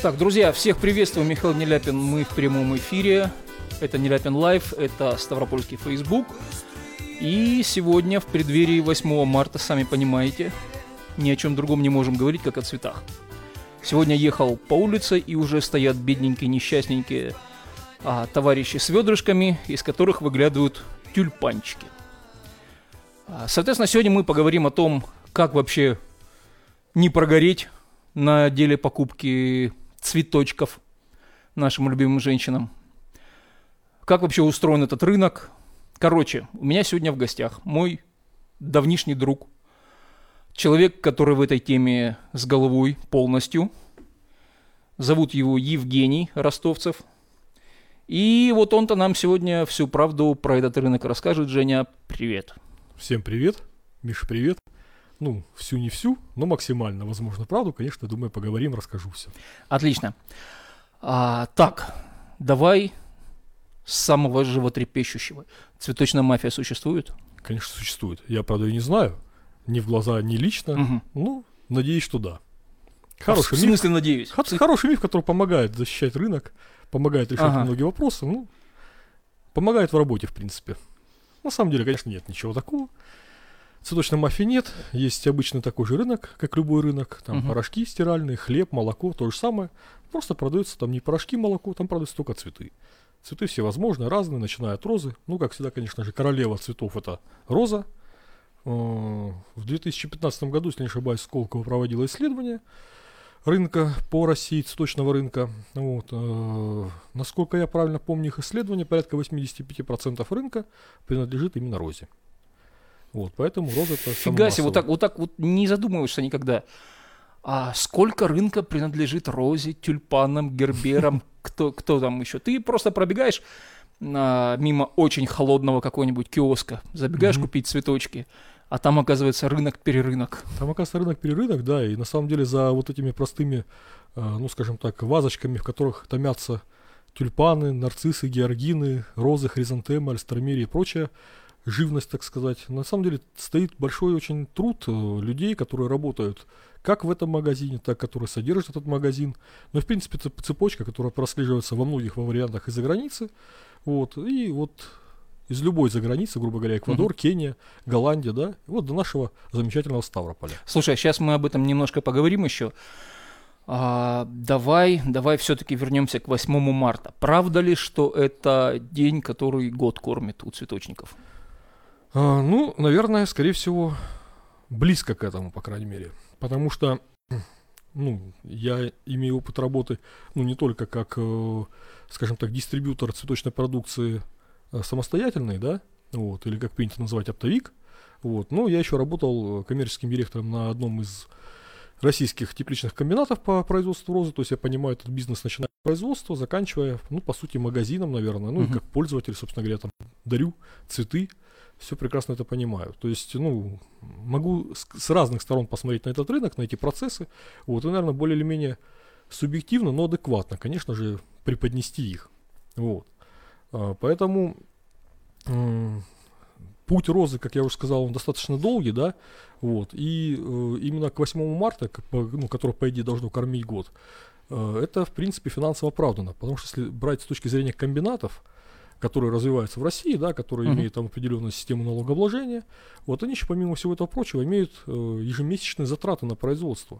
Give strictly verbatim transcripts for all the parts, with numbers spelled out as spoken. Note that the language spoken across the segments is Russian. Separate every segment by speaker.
Speaker 1: Так, друзья, всех приветствую, Михаил Неляпин, мы в прямом эфире, это Неляпин Лайв, это Ставропольский Фейсбук, и сегодня в преддверии восьмого марта, сами понимаете, ни о чем другом не можем говорить, как о цветах. Сегодня ехал по улице, и уже стоят бедненькие, несчастненькие а, товарищи с ведрышками, из которых выглядывают тюльпанчики. А, соответственно, сегодня мы поговорим о том, как вообще не прогореть на деле покупки цветочков нашим любимым женщинам. Как вообще устроен этот рынок? Короче, у меня сегодня в гостях мой давнишний друг, человек, который в этой теме с головой полностью. Зовут его Евгений Ростовцев. И вот он-то нам сегодня всю правду про этот рынок расскажет. Женя, привет.
Speaker 2: Всем привет. Миша, привет. Ну, всю не всю, но максимально возможно правду, конечно, думаю, поговорим, расскажу все.
Speaker 1: Отлично. А, так, давай с самого животрепещущего. Цветочная мафия существует?
Speaker 2: Конечно, существует. Я, правда, и не знаю. Ни в глаза, ни лично. Угу. Ну, надеюсь, что да.
Speaker 1: Хороший а в смысле,
Speaker 2: миф,
Speaker 1: надеюсь?
Speaker 2: Х- хороший миф, который помогает защищать рынок, помогает решать
Speaker 1: ага.
Speaker 2: многие вопросы. Ну, помогает в работе, в принципе. На самом деле, конечно, нет ничего такого. Цветочной мафии нет, есть обычный такой же рынок, как любой рынок, там uh-huh. порошки стиральные, хлеб, молоко, то же самое, просто продаются там не порошки, молоко, там продаются только цветы. Цветы всевозможные, разные, начиная от розы, ну, как всегда, конечно же, королева цветов это роза. В две тысячи пятнадцатом году, если не ошибаюсь, Сколково проводило исследование рынка по России, цветочного рынка. Вот. Насколько я правильно помню их исследование, порядка восемьдесят пять процентов рынка принадлежит именно розе. Вот, поэтому роза это
Speaker 1: Фига себе, вот так, вот так вот не задумываешься никогда. А сколько рынка принадлежит розе, тюльпанам, герберам, кто, кто там еще? Ты просто пробегаешь а, мимо очень холодного какого-нибудь киоска, забегаешь mm-hmm. купить цветочки, а там оказывается рынок-перерынок.
Speaker 2: Там оказывается рынок-перерынок, да, и на самом деле за вот этими простыми, а, ну скажем так, вазочками, в которых томятся тюльпаны, нарциссы, георгины, розы, хризантемы, альстромерии и прочее, живность, так сказать. На самом деле стоит большой очень труд э, людей, которые работают как в этом магазине, так, которые содержат этот магазин. Но, в принципе, это цепочка, которая прослеживается во многих вариантах из-за границы. Вот. И вот из любой заграницы, грубо говоря, Эквадор, mm-hmm. Кения, Голландия, да, вот до нашего замечательного Ставрополя.
Speaker 1: Слушай, сейчас мы об этом немножко поговорим еще. А, давай, давай все-таки вернемся к восьмому марта. Правда ли, что это день, который год кормит у цветочников?
Speaker 2: А, ну, наверное, скорее всего, близко к этому, по крайней мере. Потому что, ну, я имею опыт работы, ну, не только как, э, скажем так, дистрибьютор цветочной продукции э, самостоятельный, да, вот, или как принято называть оптовик, вот, но я еще работал коммерческим директором на одном из российских тепличных комбинатов по производству розы, то есть я понимаю этот бизнес, начиная с производства, заканчивая, ну, по сути, магазином, наверное, ну, uh-huh. и как пользователь, собственно говоря, там, дарю цветы. Все прекрасно это понимаю. То есть, ну, могу с, с разных сторон посмотреть на этот рынок, на эти процессы. Вот, и, наверное, более или менее субъективно, но адекватно, конечно же, преподнести их. Вот. А, поэтому м- путь розы, как я уже сказал, он достаточно долгий, да. Вот. И э, именно к восьмому марта, как, ну, которое, по идее, должно кормить год, э, это, в принципе, финансово оправдано. Потому что, если брать с точки зрения комбинатов, которые развиваются в России, да, которые uh-huh. имеют там определенную систему налогообложения, вот они еще, помимо всего этого прочего, имеют э, ежемесячные затраты на производство,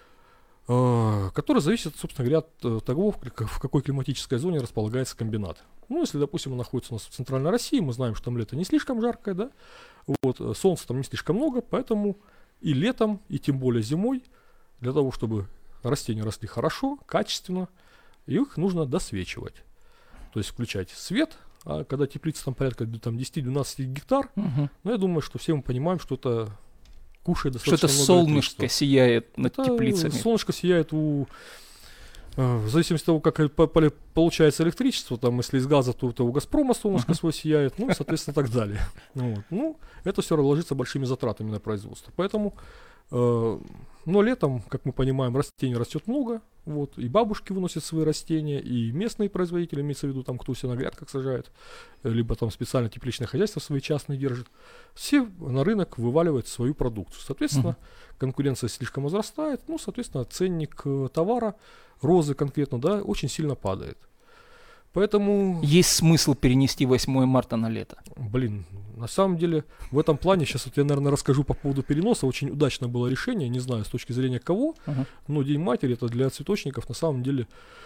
Speaker 2: э, которые зависят, собственно говоря, от э, того, в, в какой климатической зоне располагается комбинат. Ну, если, допустим, он находится у нас в центральной России, мы знаем, что там лето не слишком жаркое, да, вот, солнца там не слишком много, поэтому и летом, и тем более зимой, для того, чтобы растения росли хорошо, качественно, их нужно досвечивать. То есть включать свет, а когда теплица там порядка там, десять-двенадцать гектар, угу. ну, я думаю, что все мы понимаем, что это кушает достаточно много.
Speaker 1: Что это солнышко сияет над это теплицами.
Speaker 2: Солнышко сияет у... Э, в зависимости от того, как по- по- получается электричество, там, если из газа, то, то у Газпрома солнышко uh-huh. свое сияет, ну, и, соответственно, так далее. Вот. Ну, это все ложится большими затратами на производство. Поэтому, э, но летом, как мы понимаем, растений растет много. Вот, и бабушки выносят свои растения, и местные производители, имеется в виду, там, кто себя на грядках сажает, либо там специально тепличное хозяйство свои частные держит, все на рынок вываливают свою продукцию. Соответственно, uh-huh. конкуренция слишком возрастает, ну, соответственно, ценник э, товара розы конкретно, да, очень сильно падает. Поэтому...
Speaker 1: Есть смысл перенести восьмое марта на лето?
Speaker 2: Блин, на самом деле, в этом плане, сейчас вот я, наверное, расскажу по поводу переноса. Очень удачно было решение, не знаю, с точки зрения кого, uh-huh. но День матери, это для цветочников, на самом деле,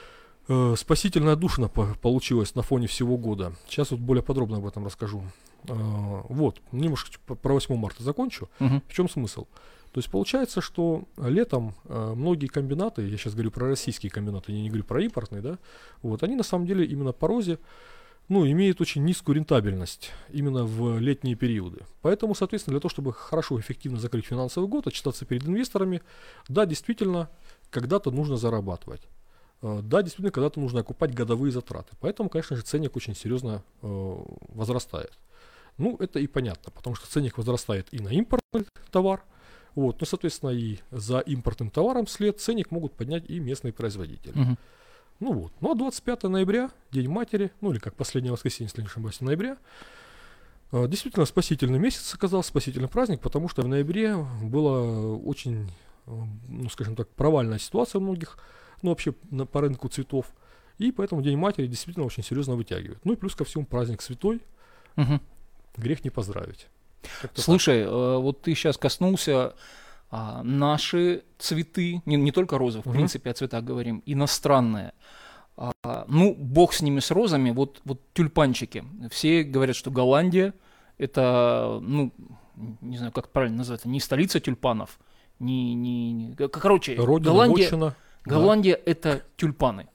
Speaker 2: э, спасительная душина по- получилась на фоне всего года. Сейчас вот более подробно об этом расскажу. Э, вот, немножко про восьмое марта закончу. Uh-huh. В чем смысл? То есть получается, что летом э, многие комбинаты, я сейчас говорю про российские комбинаты, я не говорю про импортные, да, вот, они на самом деле именно по розе, ну, имеют очень низкую рентабельность именно в летние периоды. Поэтому, соответственно, для того, чтобы хорошо и эффективно закрыть финансовый год, отчитаться перед инвесторами, да, действительно, когда-то нужно зарабатывать. Э, да, действительно, когда-то нужно окупать годовые затраты. Поэтому, конечно же, ценник очень серьезно э, возрастает. Ну, это и понятно, потому что ценник возрастает и на импортный товар. Вот, ну, соответственно, и за импортным товаром вслед ценник могут поднять и местные производители. Uh-huh. Ну вот, ну а двадцать пятого ноября, День матери, ну или как последнее воскресенье, если не ошибаюсь, ноября, э, действительно спасительный месяц оказался, спасительный праздник, потому что в ноябре была очень, э, ну скажем так, провальная ситуация у многих, ну вообще на, по рынку цветов, и поэтому День матери действительно очень серьезно вытягивает. Ну и плюс ко всему праздник святой, uh-huh. грех не поздравить. Как-то
Speaker 1: Слушай, э, вот ты сейчас коснулся а, наши цветы, не, не только розы, в uh-huh. принципе о цветах говорим, иностранные. А, ну, бог с ними, с розами, вот, вот тюльпанчики. Все говорят, что Голландия это, ну, не знаю, как правильно назвать, не столица тюльпанов, не, не, не короче,
Speaker 2: Родина,
Speaker 1: Голландия,
Speaker 2: вотчина,
Speaker 1: Голландия
Speaker 2: да.
Speaker 1: это тюльпаны.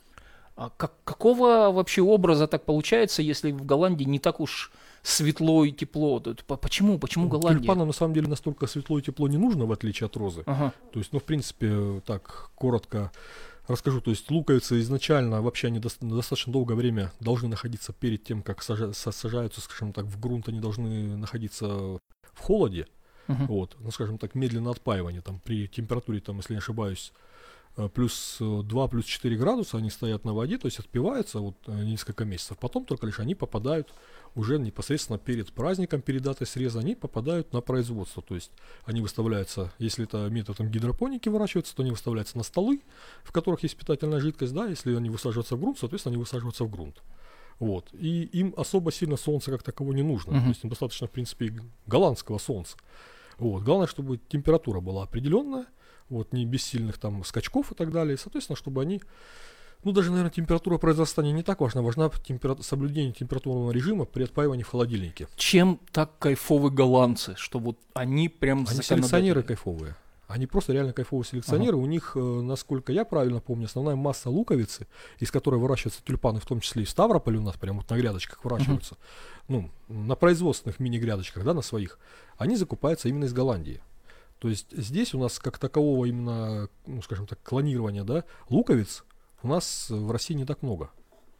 Speaker 1: А как, какого вообще образа так получается, если в Голландии не так уж светло и тепло? Почему? Почему Голландия?
Speaker 2: Тюльпанам на самом деле настолько светло и тепло не нужно, в отличие от розы.
Speaker 1: Ага.
Speaker 2: То есть, ну, в принципе, так, коротко расскажу. То есть, луковицы изначально вообще они до- достаточно долгое время должны находиться перед тем, как сажа- сажаются, скажем так, в грунт, они должны находиться в холоде. Uh-huh. Вот, ну, скажем так, медленное отпаивание, там, при температуре, там, если не ошибаюсь, плюс два, плюс четыре градуса, они стоят на воде, то есть отпиваются вот несколько месяцев. Потом только лишь они попадают уже непосредственно перед праздником, перед датой среза, они попадают на производство. То есть они выставляются, если это методом гидропоники выращиваются, то они выставляются на столы, в которых есть питательная жидкость, да, если они высаживаются в грунт, соответственно, они высаживаются в грунт. Вот. И им особо сильно солнца как такового не нужно. Uh-huh. То есть им достаточно, в принципе, голландского солнца. Вот. Главное, чтобы температура была определенная, вот, не без сильных там скачков и так далее. И, соответственно, чтобы они, ну, даже, наверное, температура произрастания не так важна, важна темпера... соблюдение температурного режима при отпаивании в холодильнике.
Speaker 1: Чем так кайфовы голландцы, что вот они прям
Speaker 2: Они селекционеры кайфовые. Они просто реально кайфовые селекционеры. Ага. У них, насколько я правильно помню, основная масса луковицы, из которой выращиваются тюльпаны, в том числе и в Ставрополе у нас, прям вот на грядочках выращиваются, uh-huh. ну, на производственных мини-грядочках, да, на своих, они закупаются именно из Голландии. То есть здесь у нас как такового именно, ну, скажем так, клонирования, да, луковиц у нас в России не так много.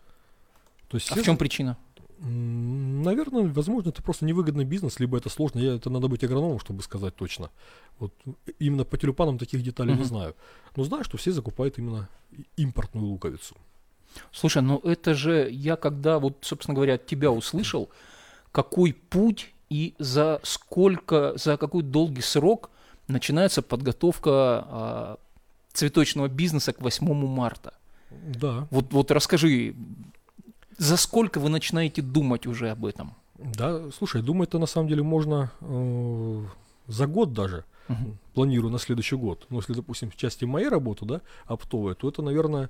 Speaker 2: То есть
Speaker 1: а в чем причина?
Speaker 2: Наверное, возможно, это просто невыгодный бизнес, либо это сложно. Я, это надо быть агрономом, чтобы сказать точно. Вот именно по тюльпанам таких деталей uh-huh. не знаю. Но знаю, что все закупают именно импортную луковицу.
Speaker 1: Слушай, ну это же я когда вот, собственно говоря, от тебя услышал, какой путь и за сколько, за какой долгий срок начинается подготовка а, цветочного бизнеса к восьмому марта.
Speaker 2: Да.
Speaker 1: Вот, вот расскажи, за сколько вы начинаете думать уже об этом?
Speaker 2: Да, слушай, думать-то на самом деле можно э, за год даже, uh-huh. планирую на следующий год. Но если, допустим, в части моей работы, да, оптовой, то это, наверное,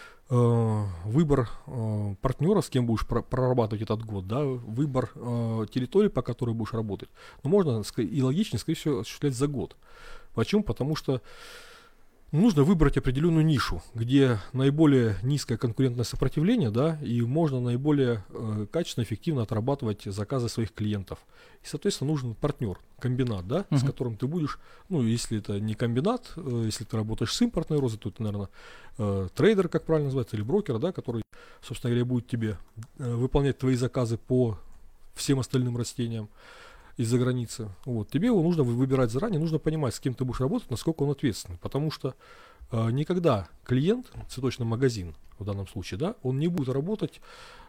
Speaker 2: э, выбор э, партнера, с кем будешь про- прорабатывать этот год, да, выбор э, территории, по которой будешь работать. Но можно и логичнее, скорее всего, осуществлять за год. Почему? Потому что нужно выбрать определенную нишу, где наиболее низкое конкурентное сопротивление, да, и можно наиболее э, качественно, эффективно отрабатывать заказы своих клиентов. И, соответственно, нужен партнер, комбинат, да, uh-huh. с которым ты будешь, ну, если это не комбинат, э, если ты работаешь с импортной розой, то это, наверное, э, трейдер, как правильно называется, или брокер, да, который, собственно говоря, будет тебе э, выполнять твои заказы по всем остальным растениям из-за границы. Вот. Тебе его нужно выбирать заранее, нужно понимать, с кем ты будешь работать, насколько он ответственный. Потому что э, никогда клиент, цветочный магазин в данном случае, да, он не будет работать,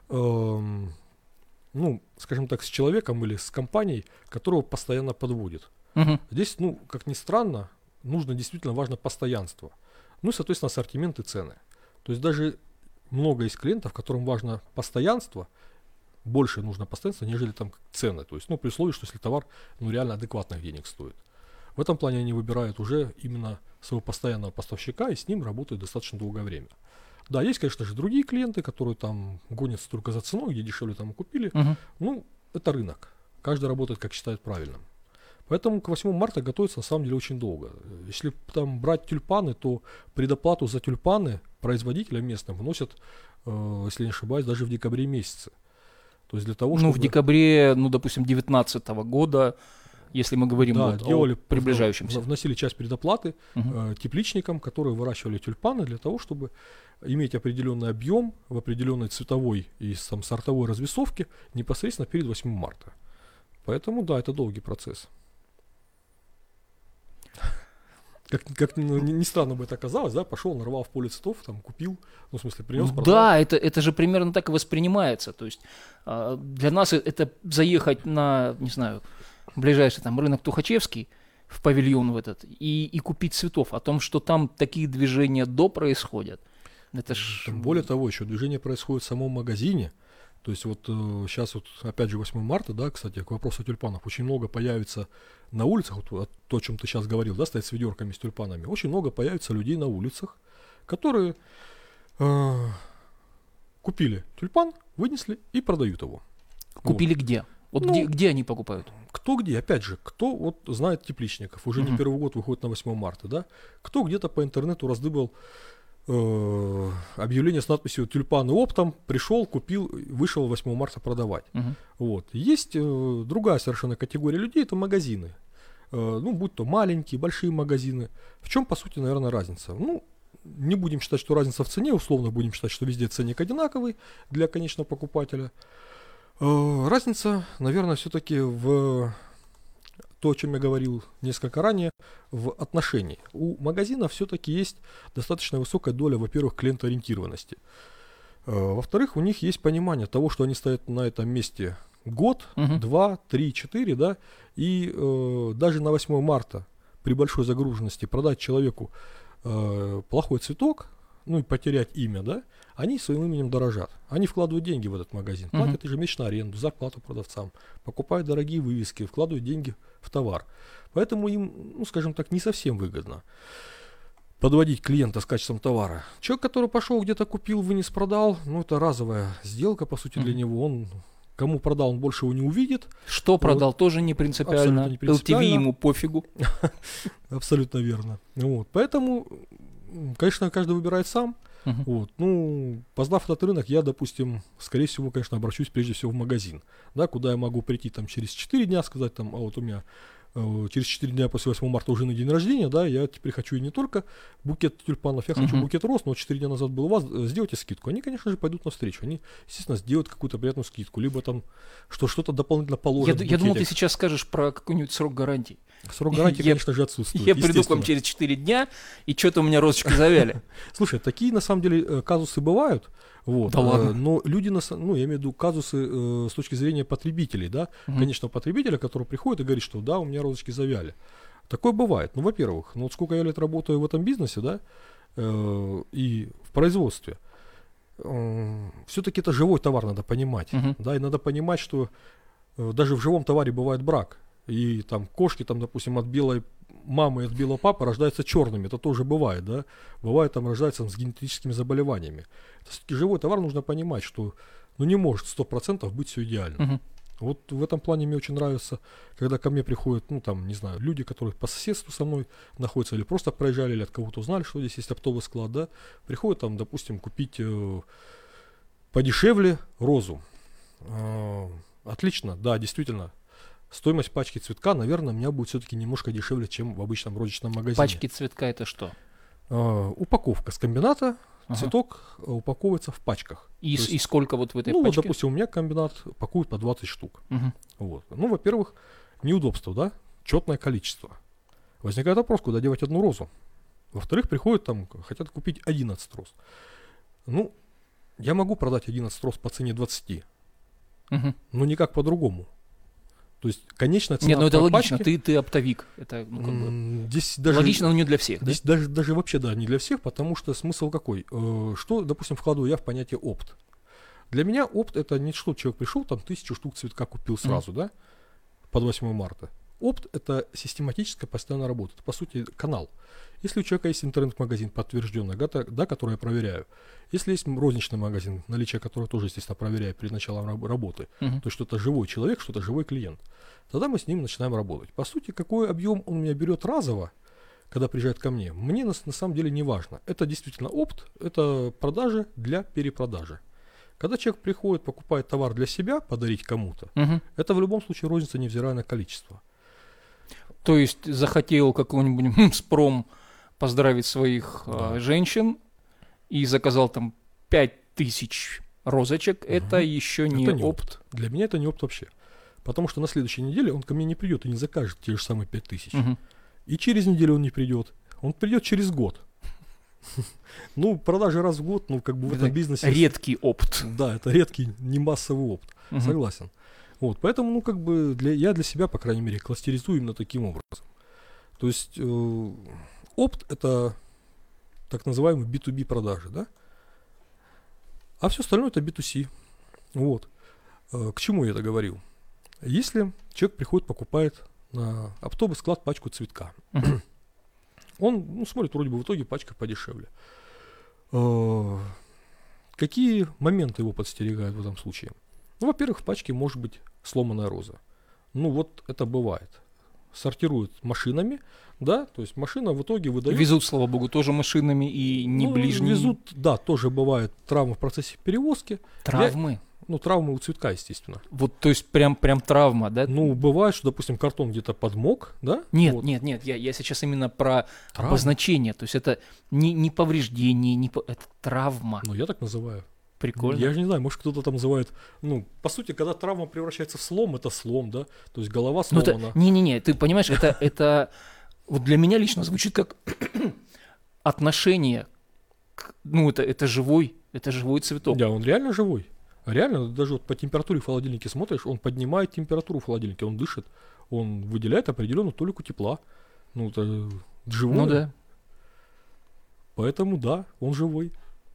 Speaker 2: э, ну, скажем так, с человеком или с компанией, которого постоянно подводит. Uh-huh. Здесь, ну, как ни странно, нужно действительно важно постоянство. Ну и, соответственно, ассортимент и цены. То есть даже много есть клиентов, которым важно постоянство, больше нужно постоянства, нежели там цены. То есть, ну, при условии, что если товар, ну, реально адекватных денег стоит. В этом плане они выбирают уже именно своего постоянного поставщика и с ним работают достаточно долгое время. Да, есть, конечно же, другие клиенты, которые там гонятся только за ценой, где дешевле там купили.
Speaker 1: Мгм.
Speaker 2: Ну, это рынок. Каждый работает, как считает правильным. Поэтому к восьмому марта готовится на самом деле очень долго. Если там брать тюльпаны, то предоплату за тюльпаны производителям местным вносят, э, если не ошибаюсь, даже в декабре месяце. То есть для того,
Speaker 1: Ну,
Speaker 2: чтобы...
Speaker 1: в декабре, ну, допустим, девятнадцатого года, если мы говорим
Speaker 2: Да,
Speaker 1: вот
Speaker 2: делали,
Speaker 1: о приближающемся.
Speaker 2: вносили часть предоплаты
Speaker 1: Мгм.
Speaker 2: э, тепличникам, которые выращивали тюльпаны для того, чтобы иметь определенный объем в определенной цветовой и там, сортовой развесовке непосредственно перед восьмым марта. Поэтому, да, это долгий процесс. Как, как ну, не, не странно бы это оказалось, да, пошел, нарвал в поле цветов, там, купил, ну, в смысле, принес, продал.
Speaker 1: Да, это, это же примерно так и воспринимается. То есть а, для нас э- это заехать на, не знаю, ближайший там рынок Тухачевский, в павильон в этот, и, и купить цветов. О том, что там такие движения до происходят. Это ж...
Speaker 2: Там, более того, еще движение происходит в самом магазине. То есть вот э, сейчас вот опять же восьмого марта, да, кстати, к вопросу о тюльпанах, очень много появится на улицах, вот то, о чем ты сейчас говорил, да, стоять с ведерками с тюльпанами, очень много появится людей на улицах, которые э, купили тюльпан, вынесли и продают его.
Speaker 1: Купили где? Вот
Speaker 2: Ну,
Speaker 1: где, где они покупают?
Speaker 2: Кто где, опять же, кто вот знает тепличников, уже
Speaker 1: Мгм.
Speaker 2: не первый год выходит на восьмого марта, да, кто где-то по интернету раздыбал э, объявление с надписью «Тюльпаны оптом», пришел, купил, вышел восьмого марта продавать.
Speaker 1: Мгм.
Speaker 2: Вот. Есть э, другая совершенно категория людей, это магазины. Э, ну, будь то маленькие, большие магазины. В чем, по сути, наверное, разница? Ну, не будем считать, что разница в цене, условно будем считать, что везде ценник одинаковый для конечного покупателя. Э, разница, наверное, все-таки в то, о чем я говорил несколько ранее, в отношении. У магазина все-таки есть достаточно высокая доля, во-первых, клиентоориентированности. Э, Во-вторых, у них есть понимание того, что они стоят на этом месте год,
Speaker 1: Мгм.
Speaker 2: два, три, четыре, да, и э, даже на восьмое марта при большой загруженности продать человеку э, плохой цветок, ну и потерять имя, да, они своим именем дорожат. Они вкладывают деньги в этот магазин,
Speaker 1: Мгм.
Speaker 2: платят ежемесячно аренду, зарплату продавцам, покупают дорогие вывески, вкладывают деньги в товар. Поэтому им, ну скажем так, не совсем выгодно подводить клиента с качеством товара. Человек, который пошел где-то купил, вынес, продал, ну это разовая сделка, по сути, для
Speaker 1: Мгм.
Speaker 2: него. Он кому продал, он больше его не увидит.
Speaker 1: Что продал, тоже не принципиально.
Speaker 2: Абсолютно не принципиально.
Speaker 1: эл ти ви ему пофигу.
Speaker 2: Абсолютно верно. Вот. Поэтому, м, конечно, каждый выбирает сам.
Speaker 1: Мгм.
Speaker 2: Вот. Ну, познав этот рынок, я, допустим, скорее всего, конечно, обращусь прежде всего в магазин, да, куда я могу прийти там через четыре дня, сказать там, а вот у меня э, через четыре дня после восьмого марта уже на день рождения, да, я теперь хочу и не только букет тюльпанов, я хочу
Speaker 1: Мгм.
Speaker 2: букет роз, но четыре дня назад был у вас, э, сделайте скидку. Они, конечно же, пойдут навстречу, они, естественно, сделают какую-то приятную скидку, либо там, что что-то дополнительно
Speaker 1: Я,
Speaker 2: положат
Speaker 1: д-
Speaker 2: в
Speaker 1: я думал, ты
Speaker 2: букетик.
Speaker 1: сейчас скажешь про какой-нибудь срок гарантии.
Speaker 2: Срок гарантии,
Speaker 1: Я-
Speaker 2: конечно же, отсутствует.
Speaker 1: Я приду к вам
Speaker 2: естественно.
Speaker 1: через четыре дня, и что-то у меня розочки завяли.
Speaker 2: Слушай, такие на самом деле э, казусы бывают, вот,
Speaker 1: Да
Speaker 2: э,
Speaker 1: ладно?
Speaker 2: но люди, на, са- ну, я имею в виду казусы э, с точки зрения потребителей, да,
Speaker 1: Мгм.
Speaker 2: конечного потребителя, который приходит и говорит, что да, у меня розочки завяли. Такое бывает. Ну, во-первых, ну вот сколько я лет работаю в этом бизнесе, да, э, и в производстве, э, все-таки это живой товар, надо понимать,
Speaker 1: Мгм.
Speaker 2: да, и надо понимать, что э, даже в живом товаре бывает брак, и там кошки, там, допустим, от белой мамы и от белого папы рождаются черными, это тоже бывает, да, бывает там рождаются с генетическими заболеваниями. Это все-таки живой товар, нужно понимать, что ну не может сто процентов быть все идеально.
Speaker 1: Мгм.
Speaker 2: Вот в этом плане мне очень нравится, когда ко мне приходят, ну там, не знаю, люди, которые по соседству со мной находятся, или просто проезжали, или от кого-то узнали, что здесь есть оптовый склад, да, приходят там, допустим, купить э, подешевле розу. Э, отлично, да, действительно, стоимость пачки цветка, наверное, у меня будет все-таки немножко дешевле, чем в обычном розничном магазине.
Speaker 1: Пачки цветка это что?
Speaker 2: Э, упаковка с комбината,
Speaker 1: Ага.
Speaker 2: цветок э, упаковывается в пачках.
Speaker 1: И,
Speaker 2: То
Speaker 1: с-
Speaker 2: есть,
Speaker 1: и сколько вот в этой
Speaker 2: ну, вот,
Speaker 1: пачке?
Speaker 2: допустим, у меня комбинат пакует по двадцать штук.
Speaker 1: Мгм.
Speaker 2: Вот. Ну, во-первых, неудобство, да, четное количество. Возникает вопрос, куда девать одну розу. Во-вторых, приходят там, хотят купить одиннадцать роз. Ну, я могу продать одиннадцать роз по цене двадцати,
Speaker 1: Мгм.
Speaker 2: но никак по-другому. То есть конечная цена.
Speaker 1: Нет, ну это
Speaker 2: по
Speaker 1: логично,
Speaker 2: пачке,
Speaker 1: ты, ты оптовик. Это ну, как бы,
Speaker 2: м, здесь даже,
Speaker 1: логично, но не для всех. Да?
Speaker 2: здесь даже, даже вообще, да, не для всех, потому что смысл какой? Э, Что, допустим, вкладываю я в понятие опт? Для меня опт это не что человек пришел, там тысячу штук цветка купил сразу, mm. да, под восьмое марта. Опт это систематическая постоянная работа, это по сути канал. Если у человека есть интернет-магазин подтвержденный, да, да, который я проверяю, если есть розничный магазин, наличие которого тоже, естественно, проверяю перед началом раб- работы, mm-hmm. то есть что это живой человек, что это живой клиент, тогда мы с ним начинаем работать. По сути, какой объем он у меня берет разово, когда приезжает ко мне, мне на, на самом деле не важно. Это действительно опт, это продажи для перепродажи. Когда человек приходит, покупает товар для себя, подарить кому-то, mm-hmm. это в любом случае розница, невзирая на количество.
Speaker 1: То есть захотел какой-нибудь спром поздравить своих да. э, женщин и заказал там пять тысяч розочек, угу. это еще не это опт. опт.
Speaker 2: Для меня это не опт вообще. Потому что на следующей неделе он ко мне не придет и не закажет те же самые пять тысяч. Угу. И через неделю он не придет. Он придет через год. Ну, продажи раз в год, ну, как бы в этом бизнесе...
Speaker 1: Редкий опт.
Speaker 2: Да, это редкий, не массовый опт. Согласен. Вот, поэтому, ну, как бы, для, я для себя, по крайней мере, кластеризую именно таким образом. То есть, э, опт – это так называемые би ту би продажи, да? А все остальное – это би ту си. Вот. Э, к чему я это говорил? Если человек приходит, покупает на оптовый склад пачку цветка, uh-huh. он, ну, смотрит, вроде бы в итоге пачка подешевле. Э, какие моменты его подстерегают в этом случае? Ну, во-первых, в пачке может быть сломанная роза. Ну, вот это бывает. Сортируют машинами, да, то есть машина в итоге выдает...
Speaker 1: Везут, слава богу, тоже машинами и не
Speaker 2: ну,
Speaker 1: ближние...
Speaker 2: Везут, да, тоже бывает травмы в процессе перевозки.
Speaker 1: Травмы?
Speaker 2: Для... Ну, травмы у цветка, естественно.
Speaker 1: Вот, то есть прям, прям травма, да?
Speaker 2: Ну, бывает, что, допустим, картон где-то подмок, да?
Speaker 1: Нет,
Speaker 2: вот.
Speaker 1: нет, нет, я, я сейчас именно про
Speaker 2: Травма.
Speaker 1: Обозначение, то есть это не, не повреждение, не по... это травма.
Speaker 2: Ну, я так называю.
Speaker 1: Прикольно.
Speaker 2: Я же не знаю, может кто-то там называет, ну, по сути, когда травма превращается в слом, это слом, да, то есть голова сломана.
Speaker 1: Ну, не-не-не, ты понимаешь, это, это вот для меня лично звучит как отношение, к, ну, это, это живой, это живой цветок.
Speaker 2: Да, он реально живой, реально, даже вот по температуре в холодильнике смотришь, он поднимает температуру в холодильнике, он дышит, он выделяет определенную толику тепла, ну, это живой.
Speaker 1: Ну, да.
Speaker 2: Поэтому, да, он живой.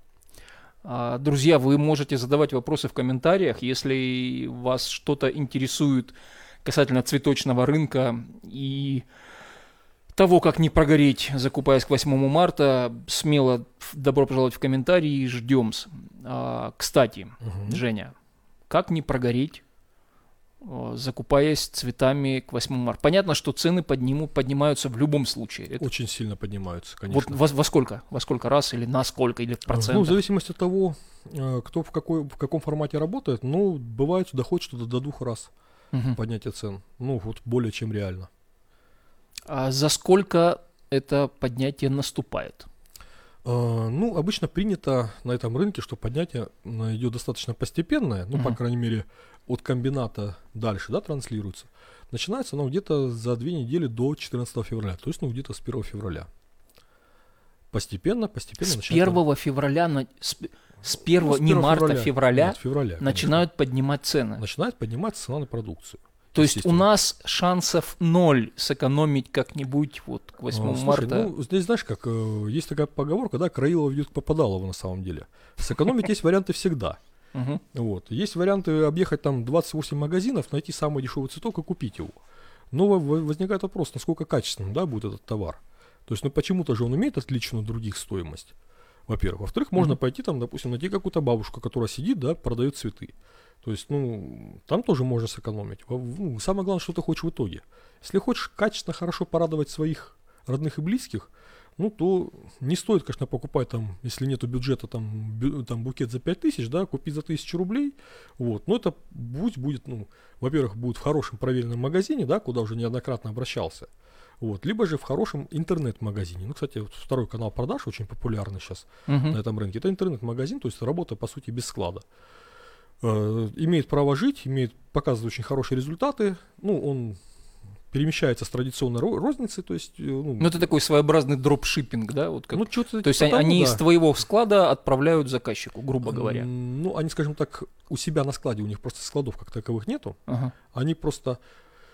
Speaker 1: Друзья, вы можете задавать вопросы в комментариях, если вас что-то интересует касательно цветочного рынка и того, как не прогореть, закупаясь к восьмому марта, смело добро пожаловать в комментарии, ждем. Кстати, угу. Женя, как не прогореть, закупаясь цветами к восьмому марта? Понятно, что цены подниму, поднимаются в любом случае. Это...
Speaker 2: Очень сильно поднимаются, конечно.
Speaker 1: Вот во, во сколько? Во сколько раз или на сколько, или в процентах?
Speaker 2: Ну, в зависимости от того, кто в, какой, в каком формате работает, ну, бывает, доходит что-то до двух раз угу. поднятие цен. Ну, вот более чем реально.
Speaker 1: А за сколько это поднятие наступает?
Speaker 2: А, ну, обычно принято на этом рынке, что поднятие идет достаточно постепенное, ну, угу. по крайней мере, от комбината дальше, да, транслируется. Начинается оно где-то за две недели до четырнадцатого февраля, то есть, ну, где-то с первого февраля. Постепенно, постепенно.
Speaker 1: С первого февраля, на, с, с первого, ну, с не марта, февраля, февраля, нет,
Speaker 2: февраля
Speaker 1: начинают конечно. поднимать цены.
Speaker 2: Начинают поднимать цены на продукцию.
Speaker 1: То есть у нас шансов ноль сэкономить как-нибудь вот к восьмому
Speaker 2: а, слушай,
Speaker 1: марта.
Speaker 2: Ну, здесь, знаешь, как э, есть такая поговорка, да, Краилова ведет к Попадалову на самом деле. Сэкономить есть варианты всегда. Uh-huh. Вот. Есть варианты объехать там двадцать восемь магазинов, найти самый дешевый цветок и купить его. Но возникает вопрос, насколько качественным, да, будет этот товар. То есть, ну почему-то же он имеет отличную от других стоимость. Во-первых. Во-вторых, можно uh-huh. пойти там, допустим, найти какую-то бабушку, которая сидит, да, продает цветы. То есть, ну, там тоже можно сэкономить. Ну, самое главное, что ты хочешь в итоге. Если хочешь качественно, хорошо порадовать своих родных и близких, ну, то не стоит, конечно, покупать там, если нету бюджета, там, бю, там букет за пять тысяч, да, купить за тысячу рублей, вот, но это будет, будет, ну, во-первых, будет в хорошем проверенном магазине, да, куда уже неоднократно обращался, вот, либо же в хорошем интернет-магазине. Ну, кстати, вот второй канал продаж очень популярный сейчас uh-huh. на этом рынке, это интернет-магазин, то есть работа, по сути, без склада. Э, имеет право жить, имеет, показывает очень хорошие результаты, ну, он... перемещается с традиционной розницы, то есть... Ну,
Speaker 1: ну это такой своеобразный дропшиппинг, да? Вот как...
Speaker 2: ну, что-то
Speaker 1: то есть
Speaker 2: потому,
Speaker 1: они
Speaker 2: да.
Speaker 1: из твоего склада отправляют заказчику, грубо говоря.
Speaker 2: Ну, они, скажем так, у себя на складе, у них просто складов как таковых нету. Ага. Они просто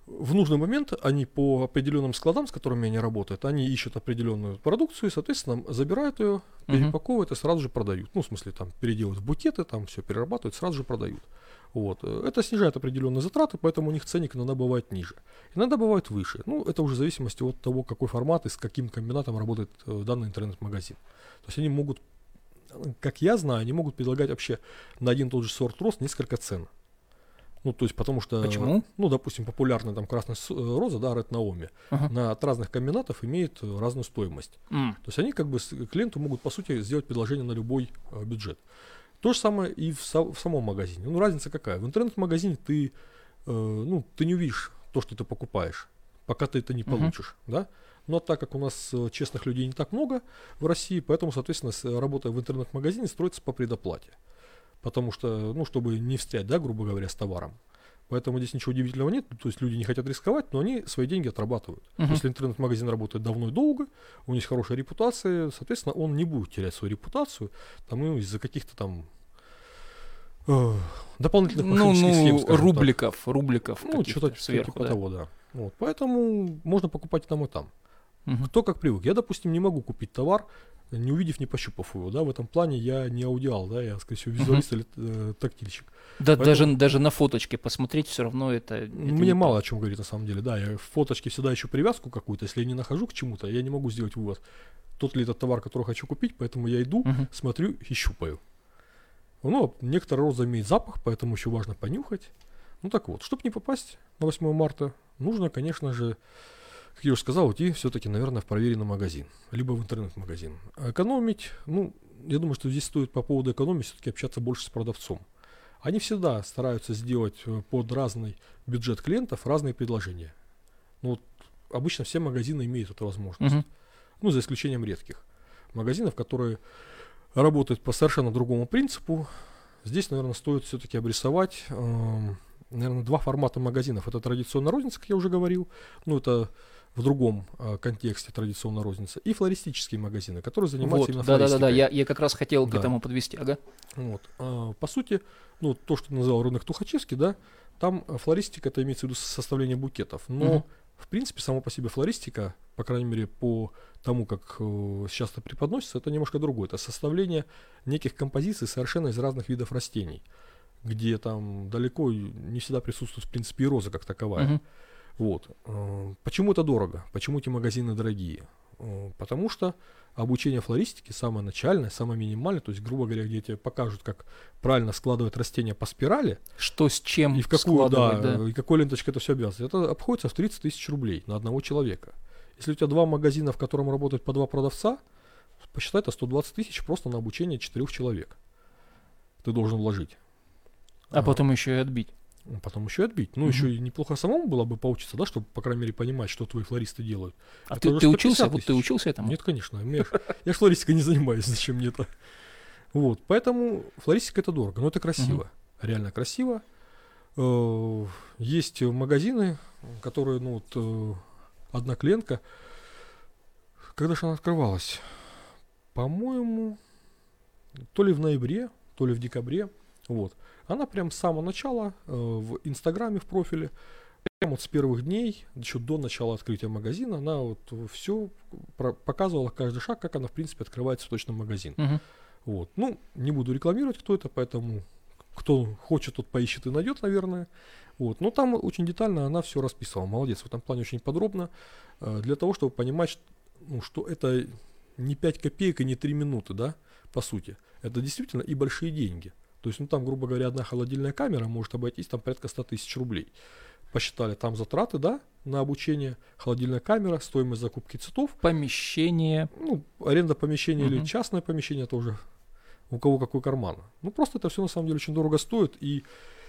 Speaker 2: в нужный момент они по определенным складам, с которыми они работают, они ищут определенную продукцию и, соответственно, забирают ее, перепаковывают и сразу же продают. Ну, в смысле, там, переделывают в букеты, там все перерабатывают, сразу же продают. Вот. Это снижает определенные затраты, поэтому у них ценник иногда бывает ниже. Иногда бывает выше. Ну, это уже в зависимости от того, какой формат и с каким комбинатом работает данный интернет-магазин. То есть они могут, как я знаю, они могут предлагать вообще на один и тот же сорт роз несколько цен. Ну, то есть, потому что,
Speaker 1: Почему?
Speaker 2: ну, допустим, популярная там красная роза, да, Red Naomi,
Speaker 1: Ага.
Speaker 2: на, от разных комбинатов имеет разную стоимость.
Speaker 1: М.
Speaker 2: То есть они как бы с- клиенту могут, по сути, сделать предложение на любой э, бюджет. То же самое и в, со- в самом магазине. Ну, разница какая? В интернет-магазине ты, э, ну, ты не увидишь то, что ты покупаешь, пока ты это не
Speaker 1: Мгм.
Speaker 2: получишь, да? Но так как у нас э, честных людей не так много в России, поэтому, соответственно, с- работа в интернет-магазине строится по предоплате. Потому что, ну, чтобы не встрять, да, грубо говоря, с товаром. Поэтому здесь ничего удивительного нет. То есть люди не хотят рисковать, но они свои деньги отрабатывают.
Speaker 1: Мгм.
Speaker 2: Если интернет-магазин работает давно и долго, у них хорошая репутация, соответственно, он не будет терять свою репутацию там, ну, из-за каких-то там э, дополнительных
Speaker 1: Ну,
Speaker 2: мошеннических схем,
Speaker 1: ну,
Speaker 2: скажем так.
Speaker 1: рубликов, рубликов
Speaker 2: Ну,
Speaker 1: каких-то
Speaker 2: что-то
Speaker 1: сверху,
Speaker 2: типа
Speaker 1: да.
Speaker 2: того, да. Вот. Поэтому можно покупать и там, и там.
Speaker 1: Мгм.
Speaker 2: Кто как привык. Я, допустим, не могу купить товар, не увидев, не пощупав его. Да? В этом плане я не аудиал, да? Я, скорее всего, визуалист или э, тактильщик.
Speaker 1: Да,
Speaker 2: Поэтому-
Speaker 1: даже, даже на фоточке посмотреть все равно это... это
Speaker 2: Мне
Speaker 1: не
Speaker 2: мало
Speaker 1: то.
Speaker 2: о чем говорит на самом деле. Да, я в фоточке всегда ищу привязку какую-то. Если я не нахожу к чему-то, я не могу сделать вывод, тот ли этот товар, который хочу купить, поэтому я иду,
Speaker 1: Мгм.
Speaker 2: смотрю и щупаю. Ну, некоторая роза имеет запах, поэтому еще важно понюхать. Ну так вот, чтобы не попасть на восьмое марта, нужно, конечно же, как я уже сказал, идти все-таки, наверное, в проверенный магазин, либо в интернет-магазин. А экономить, ну, я думаю, что здесь стоит по поводу экономии все-таки общаться больше с продавцом. Они всегда стараются сделать э, под разный бюджет клиентов разные предложения. Ну, вот обычно все магазины имеют эту возможность.
Speaker 1: Мгм.
Speaker 2: Ну, за исключением редких магазинов, которые работают по совершенно другому принципу. Здесь, наверное, стоит все-таки обрисовать, эм, наверное, два формата магазинов. Это традиционная розница, как я уже говорил, ну, это в другом э, контексте традиционная розница, и флористические магазины, которые занимаются
Speaker 1: Вот,
Speaker 2: именно
Speaker 1: да-да-да,
Speaker 2: флористикой.
Speaker 1: я, я как раз хотел к
Speaker 2: Да.
Speaker 1: этому подвести, ага.
Speaker 2: Вот. А, по сути, ну, то, что ты назвал рынок Тухачевский, да, там э, флористика, это имеется в виду составление букетов. Но,
Speaker 1: Мгм.
Speaker 2: в принципе, само по себе флористика, по крайней мере, по тому, как э, сейчас это преподносится, это немножко другое. Это составление неких композиций совершенно из разных видов растений, где там далеко и не всегда присутствует, в принципе, и роза как таковая.
Speaker 1: Мгм.
Speaker 2: Вот. Э, Почему это дорого? Почему эти магазины дорогие? Э, Потому что обучение флористики самое начальное, самое минимальное, то есть, грубо говоря, где тебе покажут, как правильно складывать растения по спирали,
Speaker 1: Что с чем
Speaker 2: и в какую, да,
Speaker 1: складывать, да.
Speaker 2: и какой ленточкой это все обвязано. Это обходится в тридцать тысяч рублей на одного человека. Если у тебя два магазина, в котором работают по два продавца, посчитай, это сто двадцать тысяч просто на обучение четырех человек. Ты должен вложить.
Speaker 1: А потом еще и отбить.
Speaker 2: Ну, потом еще и отбить. Ну,
Speaker 1: Мгм.
Speaker 2: еще и неплохо самому было бы поучиться, да, чтобы, по крайней мере, понимать, что твои флористы делают.
Speaker 1: А
Speaker 2: Это
Speaker 1: ты,
Speaker 2: уже
Speaker 1: ты
Speaker 2: сто
Speaker 1: учился?
Speaker 2: пятьдесят
Speaker 1: Вот ты
Speaker 2: тысяч.
Speaker 1: учился этому?
Speaker 2: Нет, конечно. Я, ж- я ж флористикой не занимаюсь, зачем мне это? Вот, поэтому флористика это дорого, но это красиво. Реально красиво. Э, Есть магазины, которые, ну, вот, э, одна клиентка, когда же она открывалась? По-моему, то ли в ноябре, то ли в декабре. Вот. Она прям с самого начала э, в Инстаграме, в профиле, прям вот с первых дней, еще до начала открытия магазина, она вот все показывала каждый шаг, как она, в принципе, открывает цветочный магазин.
Speaker 1: Мгм.
Speaker 2: Вот. Ну, не буду рекламировать, кто это, поэтому кто хочет, тот поищет и найдет, наверное. Вот. Но там очень детально она все расписывала. Молодец, в этом плане очень подробно, э, для того, чтобы понимать, ш- ну, что это не пять копеек и не три минуты, да, по сути. Это действительно и большие деньги. То есть, ну, там, грубо говоря, одна холодильная камера может обойтись там порядка ста тысяч рублей. Посчитали там затраты, да, на обучение, холодильная камера, стоимость закупки цветов,
Speaker 1: Помещение.
Speaker 2: ну, аренда помещения
Speaker 1: Мгм.
Speaker 2: или частное помещение, это уже у кого какой карман. Ну, просто это все на самом деле очень дорого стоит. И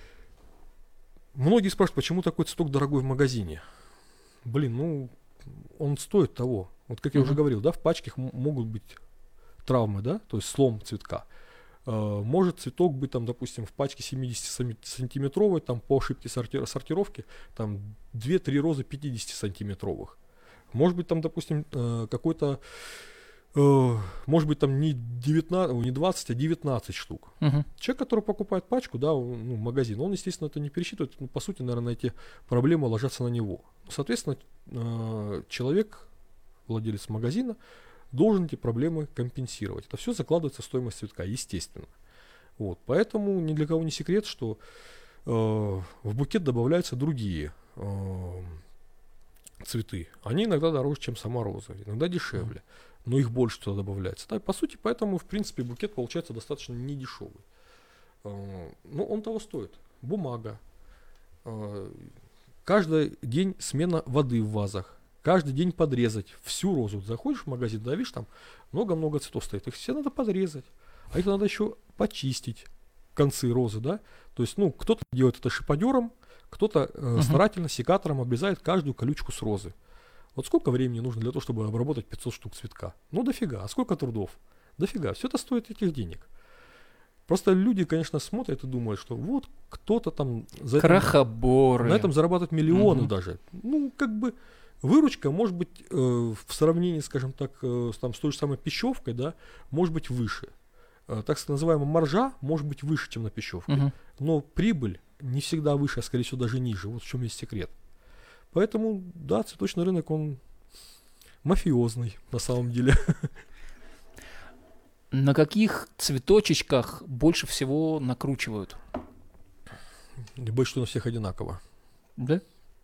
Speaker 2: многие спрашивают, почему такой цветок дорогой в магазине. Блин, ну, он стоит того. Вот как я уже
Speaker 1: Мгм.
Speaker 2: говорил, да, в пачках м- могут быть травмы, да, то есть слом цветка. Э, Может цветок быть, там, допустим, в пачке семидесятисантиметровой, там, по ошибке сорти- сортировки, там, две-три розы пятидесятисантиметровых. Может быть, там, допустим, э, какой-то э, может быть, там не, девятнадцать, не двадцать, а девятнадцать штук.
Speaker 1: Угу.
Speaker 2: Человек, который покупает пачку, да, ну, магазин, он, естественно, это не пересчитывает. Ну, по сути, наверное, эти проблемы ложатся на него. Соответственно, э, человек, владелец магазина, должен эти проблемы компенсировать. Это все закладывается в стоимость цветка, естественно. Вот, поэтому ни для кого не секрет, что э, в букет добавляются другие э, цветы. Они иногда дороже, чем сама роза, иногда дешевле, но их больше туда добавляется. Да, по сути, поэтому, в принципе, букет получается достаточно недешевый. Э, но он того стоит. Бумага. Э, каждый день смена воды в вазах. Каждый день подрезать всю розу. Заходишь в магазин, да, видишь, там много-много цветов стоит. Их все надо подрезать. А их надо еще почистить, концы розы, да. То есть, ну, кто-то делает это шиподером, кто-то э, uh-huh. старательно секатором обрезает каждую колючку с розы. Вот сколько времени нужно для того, чтобы обработать пятьсот штук цветка? Ну, дофига. А сколько трудов? Дофига. Все это стоит этих денег. Просто люди, конечно, смотрят и думают, что вот кто-то там за
Speaker 1: Крохоборы.
Speaker 2: Это, на этом зарабатывает миллионы uh-huh. даже. Ну, как бы выручка может быть э, в сравнении, скажем так, э, с, там, с той же самой пищевкой, да, может быть выше. Э, так называемая маржа может быть выше, чем на пищевке. Uh-huh. Но прибыль не всегда выше, а скорее всего даже ниже. Вот в чем есть секрет. Поэтому, да, цветочный рынок, он мафиозный на самом деле.
Speaker 1: На каких цветочечках больше всего накручивают?
Speaker 2: Больше, что на всех одинаково.
Speaker 1: Да?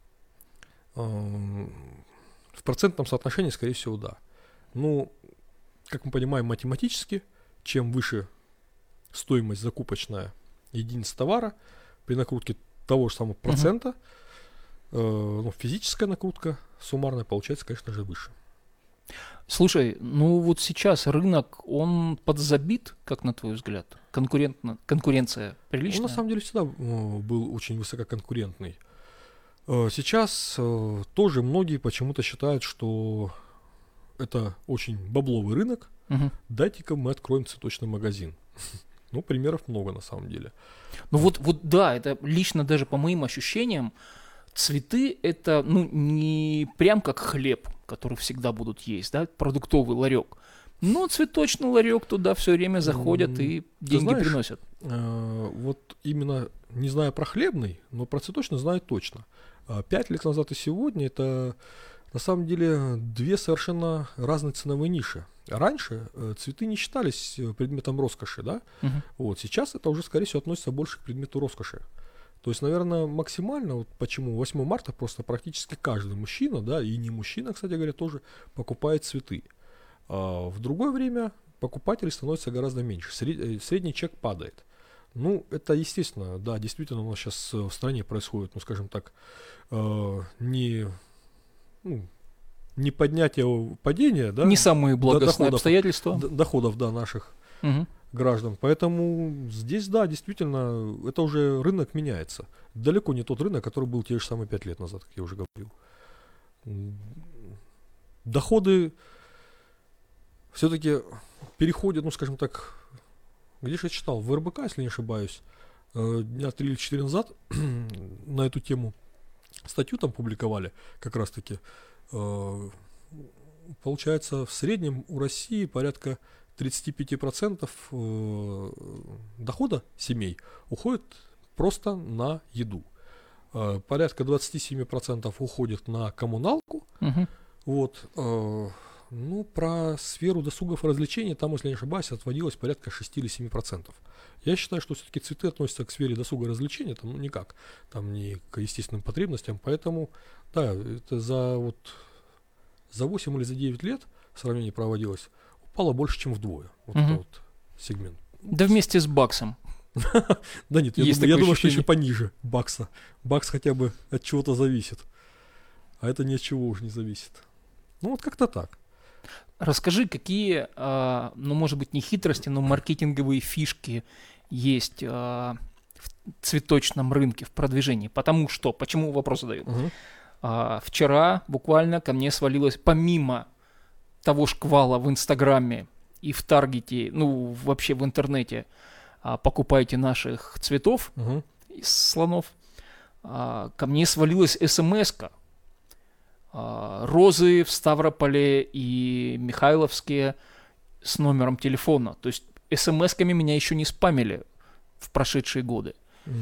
Speaker 2: В процентном соотношении, скорее всего, да. Ну, как мы понимаем, математически, чем выше стоимость закупочная единицы товара, при накрутке того же самого процента, uh-huh. э, ну, физическая накрутка суммарная получается, конечно же, выше.
Speaker 1: Слушай, ну вот сейчас рынок, он подзабит, как на твой взгляд? Конкурентно, конкуренция приличная?
Speaker 2: Он на самом деле всегда э, был очень высококонкурентный. Э, сейчас э, тоже многие почему-то считают, что это очень бабловый рынок. Угу. Дайте-ка мы откроем цветочный магазин. Ну, примеров много на самом деле.
Speaker 1: Ну вот, вот да, это лично даже по моим ощущениям, цветы это, ну, не прям как хлеб, который всегда будут есть, да, продуктовый ларек. Но цветочный ларек туда все время заходят и
Speaker 2: Ты
Speaker 1: деньги
Speaker 2: знаешь,
Speaker 1: приносят.
Speaker 2: Э, вот именно, не знаю про хлебный, но про цветочный знаю точно. Пять лет назад и сегодня это на самом деле две совершенно разные ценовые ниши. Раньше э, цветы не считались предметом роскоши, да? Uh-huh. Вот, сейчас это уже, скорее всего, относится больше к предмету роскоши. То есть, наверное, максимально, вот почему восьмого марта просто практически каждый мужчина, да, и не мужчина, кстати говоря, тоже покупает цветы. А в другое время покупателей становится гораздо меньше, Сред, средний чек падает. Ну, это естественно, да, действительно у нас сейчас в стране происходит, ну, скажем так, э, не... Ну, не поднятие, падение, да?
Speaker 1: Не самые благостные
Speaker 2: доходов,
Speaker 1: обстоятельства.
Speaker 2: Доходов, да, наших угу. граждан. Поэтому здесь, да, действительно, это уже рынок меняется. Далеко не тот рынок, который был те же самые пять лет назад, как я уже говорил. Доходы все-таки переходят, ну, скажем так, где же я читал, в эр бэ ка, если не ошибаюсь, дня три или четыре назад на эту тему статью там публиковали, как раз-таки. Получается, в среднем у России порядка тридцать пять процентов дохода семей уходит просто на еду. Порядка двадцать семь процентов уходит на коммуналку. Uh-huh. Вот. Ну, про сферу досугов и развлечений, там, если не ошибаюсь, отводилось порядка шесть или семь процентов. Я считаю, что все-таки цветы относятся к сфере досуга и развлечения, там, ну, никак, там не к естественным потребностям, поэтому, да, это за вот за восемь или за девять лет сравнение проводилось, упало больше, чем вдвое, вот угу. этот вот сегмент.
Speaker 1: Да вместе с баксом.
Speaker 2: Да нет, я думаю, что еще пониже бакса. Бакс хотя бы от чего-то зависит, а это ни от чего уже не зависит. Ну, вот как-то так.
Speaker 1: Расскажи, какие, э, ну, может быть, не хитрости, но маркетинговые фишки есть э, в цветочном рынке, в продвижении. Потому что, почему вопрос задают? Угу. Э, вчера буквально ко мне свалилось, помимо того шквала в Инстаграме и в Таргете, ну, вообще в интернете, э, покупайте наших цветов угу. из слонов, э, ко мне свалилась эс-эм-эска. Розы в Ставрополе и Михайловске с номером телефона. То есть смс-ками меня еще не спамили в прошедшие годы.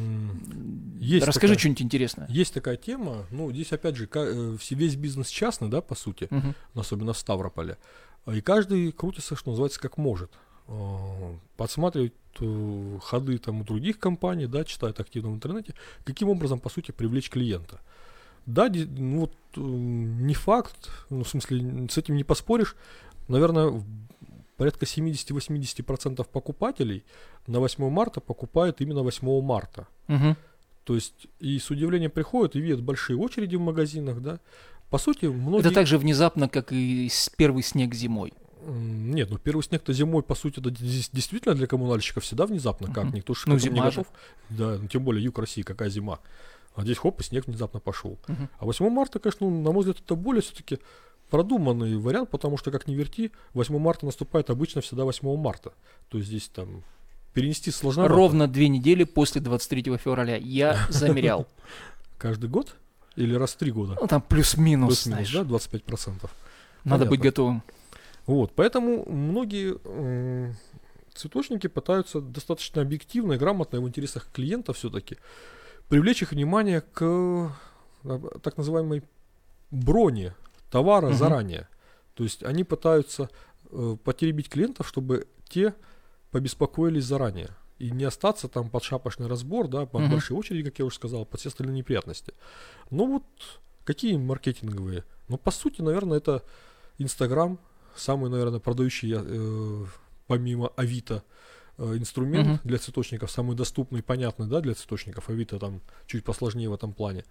Speaker 2: Есть
Speaker 1: Расскажи
Speaker 2: такая,
Speaker 1: что-нибудь интересное.
Speaker 2: Есть такая тема, ну, здесь, опять же, весь бизнес частный, да, по сути,
Speaker 1: Угу.
Speaker 2: особенно в Ставрополе. И каждый крутится, что называется, как может. Подсматривает ходы там у других компаний, да, читает активно в интернете, каким образом, по сути, привлечь клиента. Да, ну, вот, не факт, ну, в смысле, с этим не поспоришь, наверное, порядка семьдесят-восемьдесят процентов покупателей на восьмое марта покупают именно восьмого марта.
Speaker 1: Угу.
Speaker 2: То есть и с удивлением приходят и видят большие очереди в магазинах, да. По сути, многие...
Speaker 1: Это так же внезапно, как и с- первый снег зимой.
Speaker 2: М, Нет, ну первый снег-то зимой, по сути, это дес- действительно для коммунальщиков всегда внезапно, как
Speaker 1: Мгм.
Speaker 2: никто же к
Speaker 1: Ну,
Speaker 2: этому не
Speaker 1: зима же.
Speaker 2: готов. Да, ну, тем более юг России, какая зима. А здесь хоп, и снег внезапно пошел.
Speaker 1: Мгм.
Speaker 2: А восьмое марта, конечно, ну, на мой взгляд, это более все-таки продуманный вариант, потому что, как ни верти, восьмое марта наступает обычно всегда восьмого марта. То есть здесь там перенести сложновато.
Speaker 1: Ровно две недели после двадцать третьего февраля. Я замерял.
Speaker 2: Каждый год или раз в три года?
Speaker 1: Ну, там плюс-минус,
Speaker 2: Плюс-минус,
Speaker 1: знаешь.
Speaker 2: да, двадцать пять процентов.
Speaker 1: Надо
Speaker 2: Понятно.
Speaker 1: быть готовым.
Speaker 2: Вот, поэтому многие м, цветочники пытаются достаточно объективно и грамотно в интересах клиента все-таки привлечь их внимание к э, так называемой броне товара
Speaker 1: Мгм.
Speaker 2: заранее. То есть они пытаются э, потеребить клиентов, чтобы те побеспокоились заранее. И не остаться там под шапочный разбор, да, под
Speaker 1: Мгм.
Speaker 2: большие очереди, как я уже сказал, под все остальные неприятности. Ну вот, какие маркетинговые? Ну, по сути, наверное, это Инстаграм, самый, наверное, продающий, э, помимо Авито, э, инструмент
Speaker 1: Мгм.
Speaker 2: для цветочников, самый доступный и понятный, да, для цветочников. Авито там чуть посложнее в этом плане.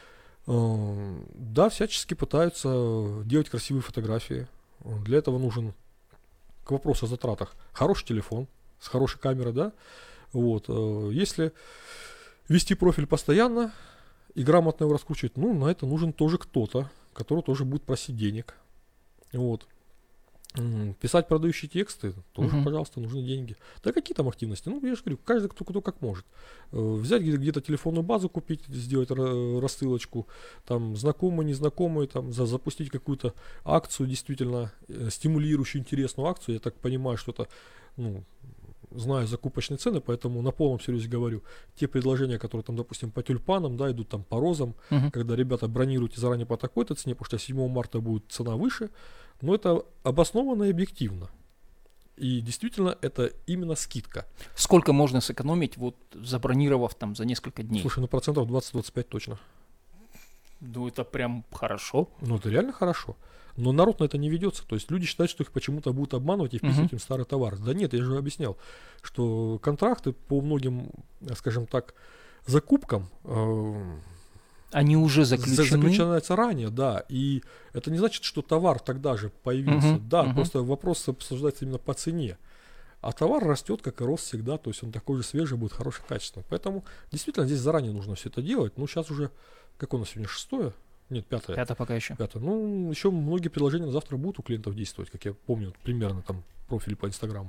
Speaker 2: Э, да, всячески пытаются делать красивые фотографии. Э, Для этого нужен, к вопросу о затратах, хороший телефон с хорошей камерой, да. Вот. э, Если вести профиль постоянно и грамотно его раскручивать, ну, на это нужен тоже кто-то, который тоже будет просить денег. Вот. М, Писать продающие тексты, тоже,
Speaker 1: Мгм.
Speaker 2: пожалуйста, нужны деньги. Да какие там активности? Ну, я же говорю, каждый кто, кто как может. Э, Взять где- где-то телефонную базу купить, сделать ра- рассылочку, там, знакомые, незнакомые, там, за- запустить какую-то акцию, действительно, э, стимулирующую, интересную акцию. Я так понимаю, что это, ну, знаю закупочные цены, поэтому на полном серьезе говорю, те предложения, которые там, допустим, по тюльпанам, да, идут там по розам,
Speaker 1: Мгм.
Speaker 2: когда ребята бронируйте заранее по такой-то цене, потому что седьмого марта будет цена выше, но это обоснованно и объективно. И действительно, это именно скидка.
Speaker 1: Сколько можно сэкономить, вот забронировав там за несколько дней?
Speaker 2: Слушай, ну процентов двадцать-двадцать пять точно.
Speaker 1: Ну, это прям хорошо.
Speaker 2: Ну, это реально хорошо. Но народ на это не ведется. То есть люди считают, что их почему-то будут обманывать и вписывать
Speaker 1: Мгм.
Speaker 2: им старый товар. Да нет, я же объяснял, что контракты по многим, э, скажем так, закупкам э,
Speaker 1: Они уже
Speaker 2: за-
Speaker 1: заключены.
Speaker 2: заключаются ранее, да. И это не значит, что товар тогда же появился.
Speaker 1: Мгм,
Speaker 2: Да,
Speaker 1: мгм.
Speaker 2: просто вопрос обсуждается именно по цене. А товар растет, как и рос всегда, то есть он такой же свежий, будет хороший, качественный. Поэтому действительно здесь заранее нужно все это делать. Ну, сейчас уже, как у нас сегодня, шестое? Нет, пятое.
Speaker 1: Это пока еще.
Speaker 2: Пятое. Ну, еще многие приложения завтра будут у клиентов действовать, как я помню, вот примерно там профили по Инстаграму.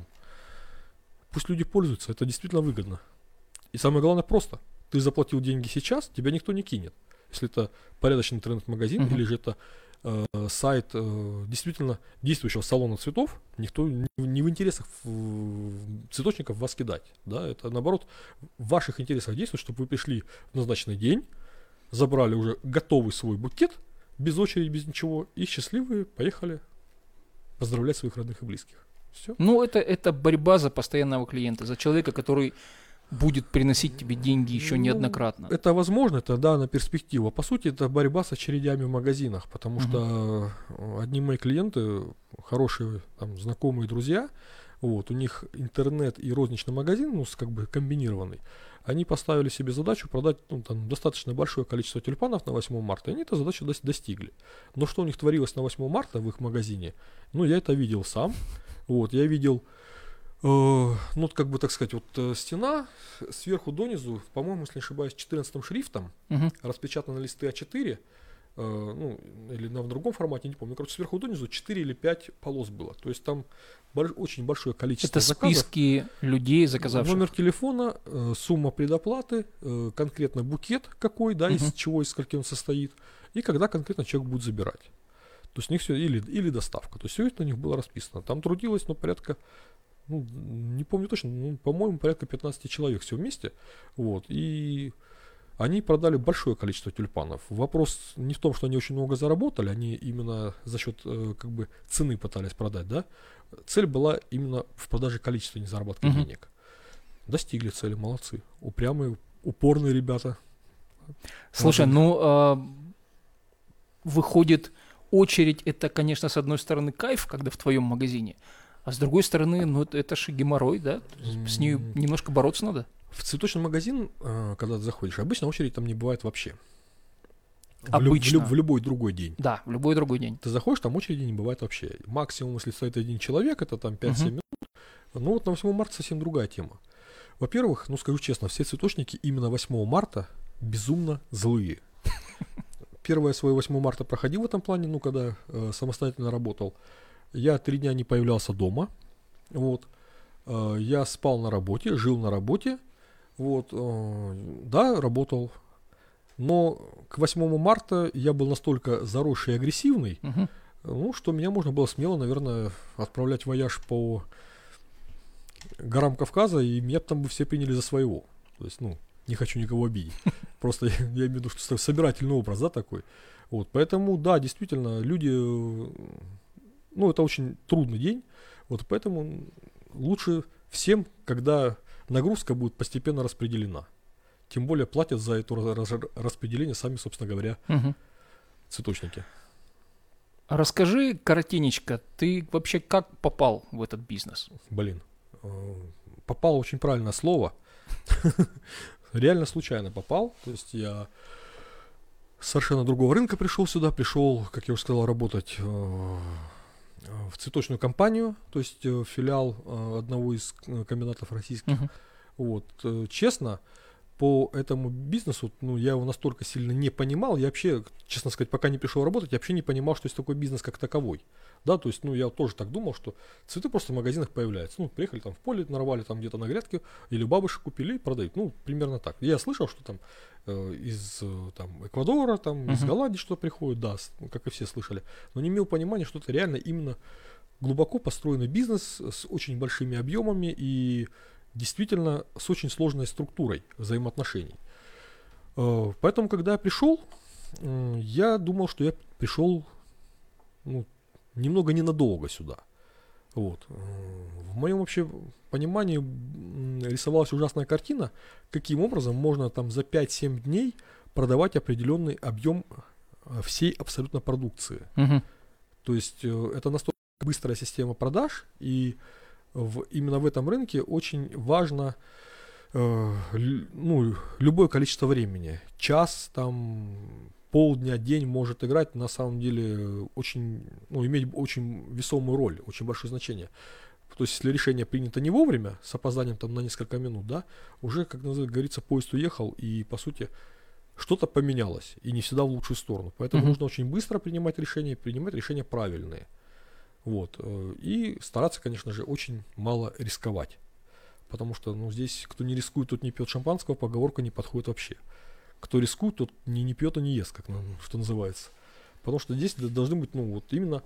Speaker 2: Пусть люди пользуются, это действительно выгодно. И самое главное просто. Ты заплатил деньги сейчас, тебя никто не кинет. Если это порядочный интернет-магазин,
Speaker 1: Мгм.
Speaker 2: или же это э, сайт э, действительно действующего салона цветов, никто не, не в интересах э, цветочников вас кидать. Да? Это наоборот в ваших интересах действует, чтобы вы пришли в назначенный день, забрали уже готовый свой букет, без очереди, без ничего, и счастливые поехали поздравлять своих родных и близких. Все.
Speaker 1: Ну, это, это борьба за постоянного клиента, за человека, который будет приносить тебе деньги еще
Speaker 2: Ну,
Speaker 1: неоднократно.
Speaker 2: Это возможно, это да, на перспективу. А по сути, это борьба с очередями в магазинах, потому
Speaker 1: Мгм.
Speaker 2: что э, одни мои клиенты, хорошие там, знакомые друзья, вот, у них интернет и розничный магазин, ну, с, как бы комбинированный, они поставили себе задачу продать ну, там, достаточно большое количество тюльпанов на восьмое марта, и они эту задачу дос- достигли. Но что у них творилось на восьмое марта в их магазине, ну, я это видел сам. Вот, я видел, э, ну, вот как бы так сказать, вот э, стена сверху донизу, по-моему, если не ошибаюсь, четырнадцатым шрифтом,
Speaker 1: Мгм.
Speaker 2: распечатаны листы а четыре, э, ну, или на в другом формате, не помню. Короче, сверху донизу четыре или пять полос было. То есть там больш- очень большое количество
Speaker 1: Это
Speaker 2: заказов.
Speaker 1: списки людей, заказавших.
Speaker 2: Номер телефона, э, сумма предоплаты, э, конкретно букет какой, да, из
Speaker 1: Мгм.
Speaker 2: чего, из скольки он состоит, и когда конкретно человек будет забирать. То есть у них все, или, или доставка. То есть все это у них было расписано. Там трудилось, ну, порядка, ну, не помню точно, ну, по-моему, порядка пятнадцать человек все вместе. Вот. И они продали большое количество тюльпанов. Вопрос не в том, что они очень много заработали, они именно за счет э, как бы цены пытались продать, да. Цель была именно в продаже количества, не заработки uh-huh. денег. Достигли цели, молодцы. Упрямые, упорные ребята.
Speaker 1: Слушай, молодцы. ну, а, выходит, очередь, это, конечно, с одной стороны кайф, когда в твоем магазине, а с другой стороны, ну, это, это же геморрой, да? С ней немножко бороться надо.
Speaker 2: В цветочный магазин, когда ты заходишь, обычно очередь там не бывает вообще.
Speaker 1: Обычно.
Speaker 2: В, люб, в любой другой день.
Speaker 1: Да, в любой другой день.
Speaker 2: Ты заходишь, там очереди не бывает вообще. Максимум, если стоит один человек, это там пять-семь uh-huh. минут. Ну вот на восьмое марта совсем другая тема. Во-первых, ну скажу честно, все цветочники именно восьмого марта безумно злые. Первое свое восьмое марта проходил в этом плане, ну когда э, самостоятельно работал. Я три дня не появлялся дома. Вот. Э, я спал на работе, жил на работе. Вот. Э, да, работал. Но к восьмому марта я был настолько заросший и агрессивный, uh-huh. ну, что меня можно было смело, наверное, отправлять в вояж по горам Кавказа, и меня там бы все приняли за своего. То есть, ну, не хочу никого обидеть. Просто я, я имею в виду, что собирательный образ, да, такой. Вот, поэтому, да, действительно, люди, ну, это очень трудный день, вот, поэтому лучше всем, когда нагрузка будет постепенно распределена. Тем более платят за это распределение сами, собственно говоря, угу. цветочники.
Speaker 1: Расскажи коротенечко, ты вообще как попал в этот бизнес?
Speaker 2: Блин, попал очень правильное слово. Реально случайно попал. То есть я с совершенно другого рынка пришел сюда. Пришел, как я уже сказал, работать в цветочную компанию. То есть филиал одного из комбинатов российских. Uh-huh. Вот. Честно, по этому бизнесу, ну, я его настолько сильно не понимал, я вообще, честно сказать, пока не пришел работать, я вообще не понимал, что есть такой бизнес как таковой. Да, то есть, ну, я тоже так думал, что цветы просто в магазинах появляются. Ну, приехали там в поле, нарвали там где-то на грядке, или бабушек купили и продают. Ну, примерно так. Я слышал, что там э, из э, там, Эквадора, там, uh-huh. из Голландии что-то приходит, да, с, ну, как и все слышали. Но не имел понимания, что это реально именно глубоко построенный бизнес с очень большими объемами и действительно с очень сложной структурой взаимоотношений. Поэтому, когда я пришел, я думал, что я пришел, ну, немного ненадолго сюда. Вот. В моем вообще понимании рисовалась ужасная картина, каким образом можно там за пять-семь дней продавать определенный объем всей абсолютно продукции. Угу. То есть это настолько быстрая система продаж, и В, именно в этом рынке очень важно э, л, ну, любое количество времени. Час, там, полдня, день может играть, на самом деле, очень, ну, иметь очень весомую роль, очень большое значение. То есть, если решение принято не вовремя, с опозданием там, на несколько минут, да, уже, как говорится, поезд уехал, и, по сути, что-то поменялось, и не всегда в лучшую сторону. Поэтому mm-hmm. нужно очень быстро принимать решения, принимать решения правильные. Вот. И стараться, конечно же, очень мало рисковать. Потому что, ну, здесь кто не рискует, тот не пьет шампанского, поговорка не подходит вообще. Кто рискует, тот не, не пьет и не ест, как, ну, что называется. Потому что здесь должны быть, ну, вот именно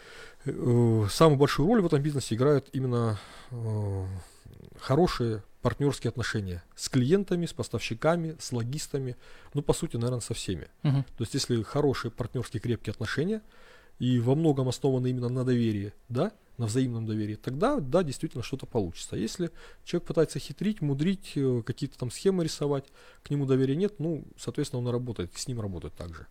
Speaker 2: э, самую большую роль в этом бизнесе играют именно э, хорошие партнерские отношения с клиентами, с поставщиками, с логистами, ну, по сути, наверное, со всеми. Uh-huh. То есть, если хорошие партнерские крепкие отношения, и во многом основаны именно на доверии, да, на взаимном доверии, тогда, да, действительно что-то получится. Если человек пытается хитрить, мудрить, какие-то там схемы рисовать, к нему доверия нет, ну, соответственно, он работает, с ним работает также.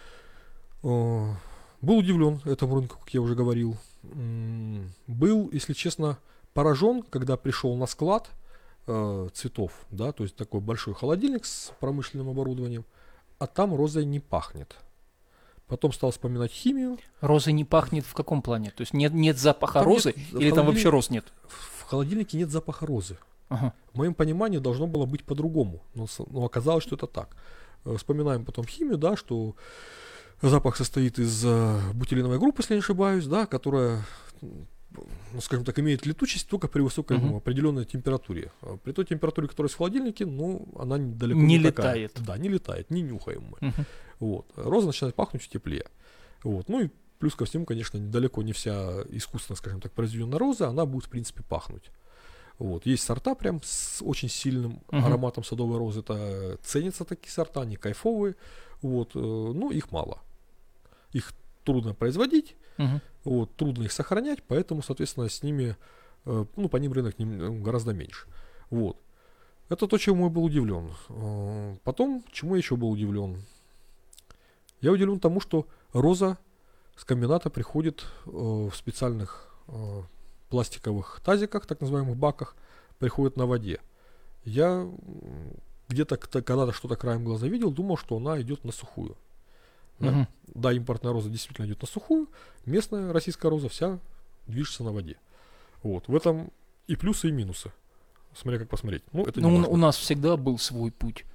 Speaker 2: Был удивлен этому рынку, как я уже говорил. Был, если честно, поражен, когда пришел на склад э, цветов, да, то есть такой большой холодильник с промышленным оборудованием, а там розой не пахнет. Потом стал вспоминать химию.
Speaker 1: Розой не пахнет в каком плане? То есть нет, нет запаха там розы нет, или там вообще роз нет?
Speaker 2: В холодильнике нет запаха розы.
Speaker 1: Ага.
Speaker 2: В моем понимании должно было быть по-другому, но, но оказалось, что это так. Вспоминаем потом химию, да, что запах состоит из uh, бутилиновой группы, если не ошибаюсь, да, которая, ну, скажем так, имеет летучесть только при высокой, uh-huh. ну, определенной температуре. При той температуре, которая есть в холодильнике, ну, она далеко не,
Speaker 1: не
Speaker 2: летает.
Speaker 1: Такая.
Speaker 2: Да, не летает, не нюхаем мы.
Speaker 1: Uh-huh.
Speaker 2: Вот. Роза начинает пахнуть в тепле. Вот. Ну и Плюс ко всему, конечно, далеко не вся искусственно, скажем так, произведенная роза, она будет, в принципе, пахнуть. Вот. Есть сорта прям с очень сильным uh-huh. ароматом садовой розы. Это ценятся такие сорта, они кайфовые. Вот. Но их мало. Их трудно производить, uh-huh. вот, трудно их сохранять, поэтому, соответственно, с ними, ну, по ним рынок гораздо меньше. Вот. Это то, чему я был удивлен. Потом, чему я еще был удивлен? Я удивлен тому, что роза с комбината приходит в специальных пластиковых тазиках, так называемых баках, приходит на воде. Я где-то когда-то что-то краем глаза видел, думал, что она идет на сухую. Да? Uh-huh. да, импортная роза действительно идет на сухую, местная российская роза вся движется на воде. Вот. В этом и плюсы, и минусы. Смотря как посмотреть. Ну, это
Speaker 1: ну, у нас всегда был свой путь.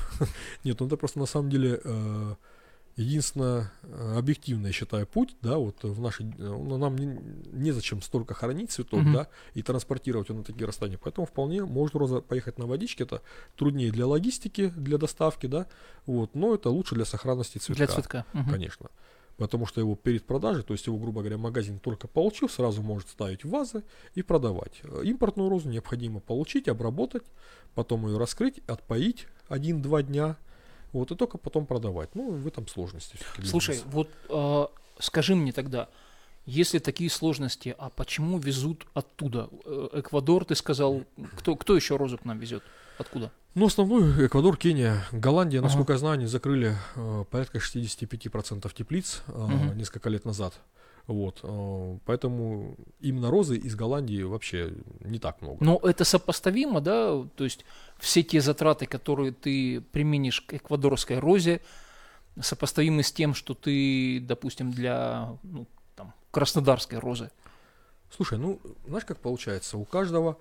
Speaker 2: Нет, ну это просто на самом деле э, единственно э, объективно, я считаю, путь, да, вот в нашей, ну, нам не, незачем столько хранить цветов, uh-huh. да, и транспортировать его на такие расстояния, поэтому вполне может роза поехать на водичке, это труднее для логистики, для доставки, да, вот, но это лучше для сохранности цветка.
Speaker 1: Для цветка. Uh-huh.
Speaker 2: Конечно. Потому что его перед продажей, то есть его, грубо говоря, магазин только получил, сразу может ставить в вазы и продавать. Импортную розу необходимо получить, обработать, потом ее раскрыть, отпоить один-два дня, вот, и только потом продавать. Ну, в этом сложности.
Speaker 1: Слушай, вот э, скажи мне тогда, если такие сложности, а почему везут оттуда? Эквадор, ты сказал, кто, кто еще розу к нам везет? Откуда?
Speaker 2: Ну, основной Эквадор, Кения, Голландия, насколько ага. я знаю, они закрыли э, порядка шестьдесят пять процентов теплиц э, угу. несколько лет назад. Вот, э, поэтому именно розы из Голландии вообще не так много.
Speaker 1: Но это сопоставимо, да? То есть все те затраты, которые ты применишь к эквадорской розе, сопоставимы с тем, что ты, допустим, для ну, там, краснодарской розы?
Speaker 2: Слушай, ну, знаешь, как получается? У каждого...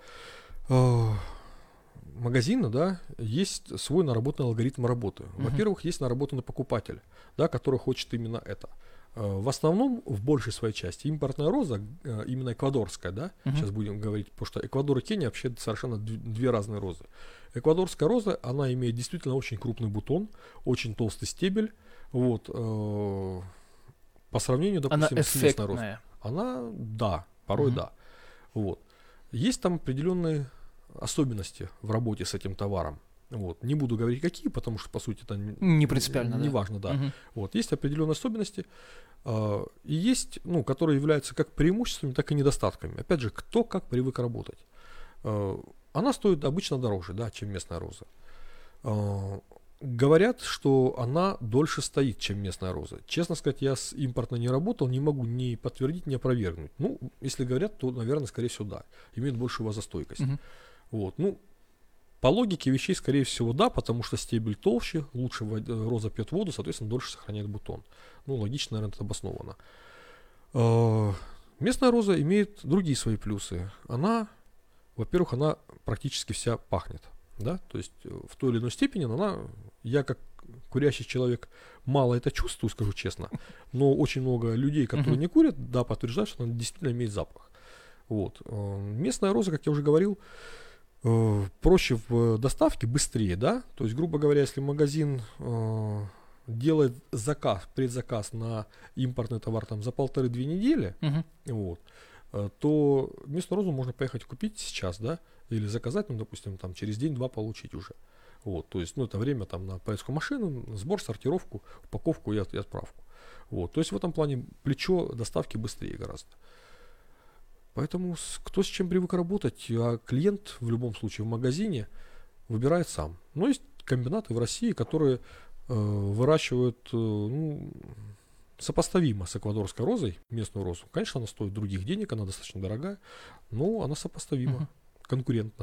Speaker 2: Э, магазина, да, есть свой наработанный алгоритм работы. Uh-huh. Во-первых, есть наработанный покупатель, да, который хочет именно это. В основном, в большей своей части, импортная роза, именно эквадорская, да, uh-huh. сейчас будем говорить, потому что Эквадор и Кения вообще совершенно две разные розы. Эквадорская роза, она имеет действительно очень крупный бутон, очень толстый стебель, вот, э, по сравнению, допустим,
Speaker 1: она
Speaker 2: с местной розой. Она, да, порой uh-huh. да. Вот. Есть там определенные особенности в работе с этим товаром. Вот. Не буду говорить какие, потому что по сути это
Speaker 1: не принципиально,
Speaker 2: не
Speaker 1: да.
Speaker 2: важно, да.
Speaker 1: Угу.
Speaker 2: Вот. Есть определенные особенности, э, и есть, ну, которые являются как преимуществами, так и недостатками. Опять же, кто как привык работать. Э, она стоит обычно дороже, да, чем местная роза. Э, говорят, что она дольше стоит, чем местная роза. Честно сказать, я с импортной не работал, не могу ни подтвердить, ни опровергнуть. Ну, если говорят, то, наверное, скорее всего, да. Имеет большую вазостойкость. Угу. Вот, ну, по логике вещей, скорее всего, да, потому что стебель толще, лучше роза пьет воду, соответственно, дольше сохраняет бутон. Ну, логично, наверное, это обосновано. Э-э- местная роза имеет другие свои плюсы. Она, во-первых, она практически вся пахнет, да, то есть в той или иной степени она, я как курящий человек мало это чувствую, скажу честно, но очень много людей, которые не курят, да, подтверждают, что она действительно имеет запах. Вот. Местная роза, как я уже говорил, э, проще в доставке, быстрее, да, то есть, грубо говоря, если магазин э, делает заказ, предзаказ на импортный товар там за полторы-две недели, uh-huh. вот, э, то местную розу можно поехать купить сейчас, да, или заказать, ну, допустим, там через день-два получить уже, вот, то есть, ну, это время там на поездку машины, сбор, сортировку, упаковку и, от, и отправку, вот, то есть в этом плане плечо доставки быстрее гораздо. Поэтому кто с чем привык работать, а клиент в любом случае в магазине выбирает сам. Но есть комбинаты в России, которые э, выращивают э, ну, сопоставимо с эквадорской розой, местную розу. Конечно, она стоит других денег, она достаточно дорогая, но она сопоставима, угу. конкурентна.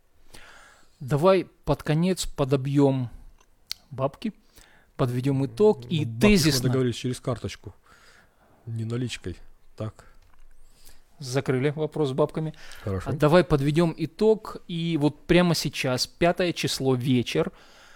Speaker 1: Давай под конец подобьем бабки, подведем итог ну, и тезисно.
Speaker 2: Мы договорились через карточку, не наличкой. Так.
Speaker 1: Закрыли вопрос с бабками.
Speaker 2: Хорошо.
Speaker 1: А давай подведем итог. И вот прямо сейчас, пятое число, вечер,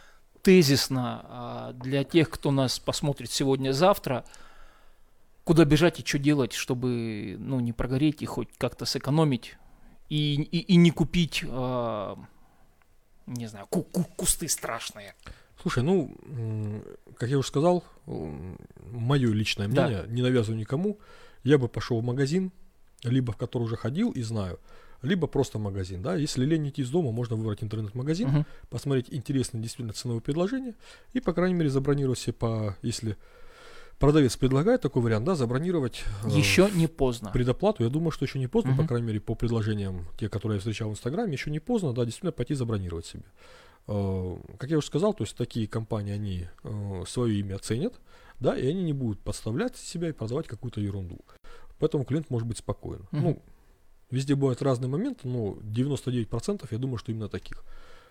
Speaker 1: тезисно для тех, кто нас посмотрит сегодня-завтра, куда бежать и что делать, чтобы ну, не прогореть и хоть как-то сэкономить и, и, и не купить, э, не знаю, ку- ку- кусты страшные.
Speaker 2: Слушай, ну, как я уже сказал, мое личное мнение, да. не навязываю никому, я бы пошел в магазин, либо в который уже ходил и знаю, либо просто магазин, да, если лень идти из дома, можно выбрать интернет-магазин, uh-huh. посмотреть интересные действительно ценовые предложения и, по крайней мере, забронировать себе по, если продавец предлагает такой вариант, да, забронировать
Speaker 1: еще э, не поздно.
Speaker 2: Предоплату, я думаю, что еще не поздно, uh-huh. по крайней мере, по предложениям, те, которые я встречал в Инстаграме, еще не поздно, да, действительно пойти забронировать себе. Э, как я уже сказал, то есть такие компании, они э, свое имя ценят, да, и они не будут подставлять себя и продавать какую-то ерунду. Поэтому клиент может быть спокоен. Uh-huh. Ну, везде бывают разные моменты, но девяносто девять процентов я думаю, что именно таких.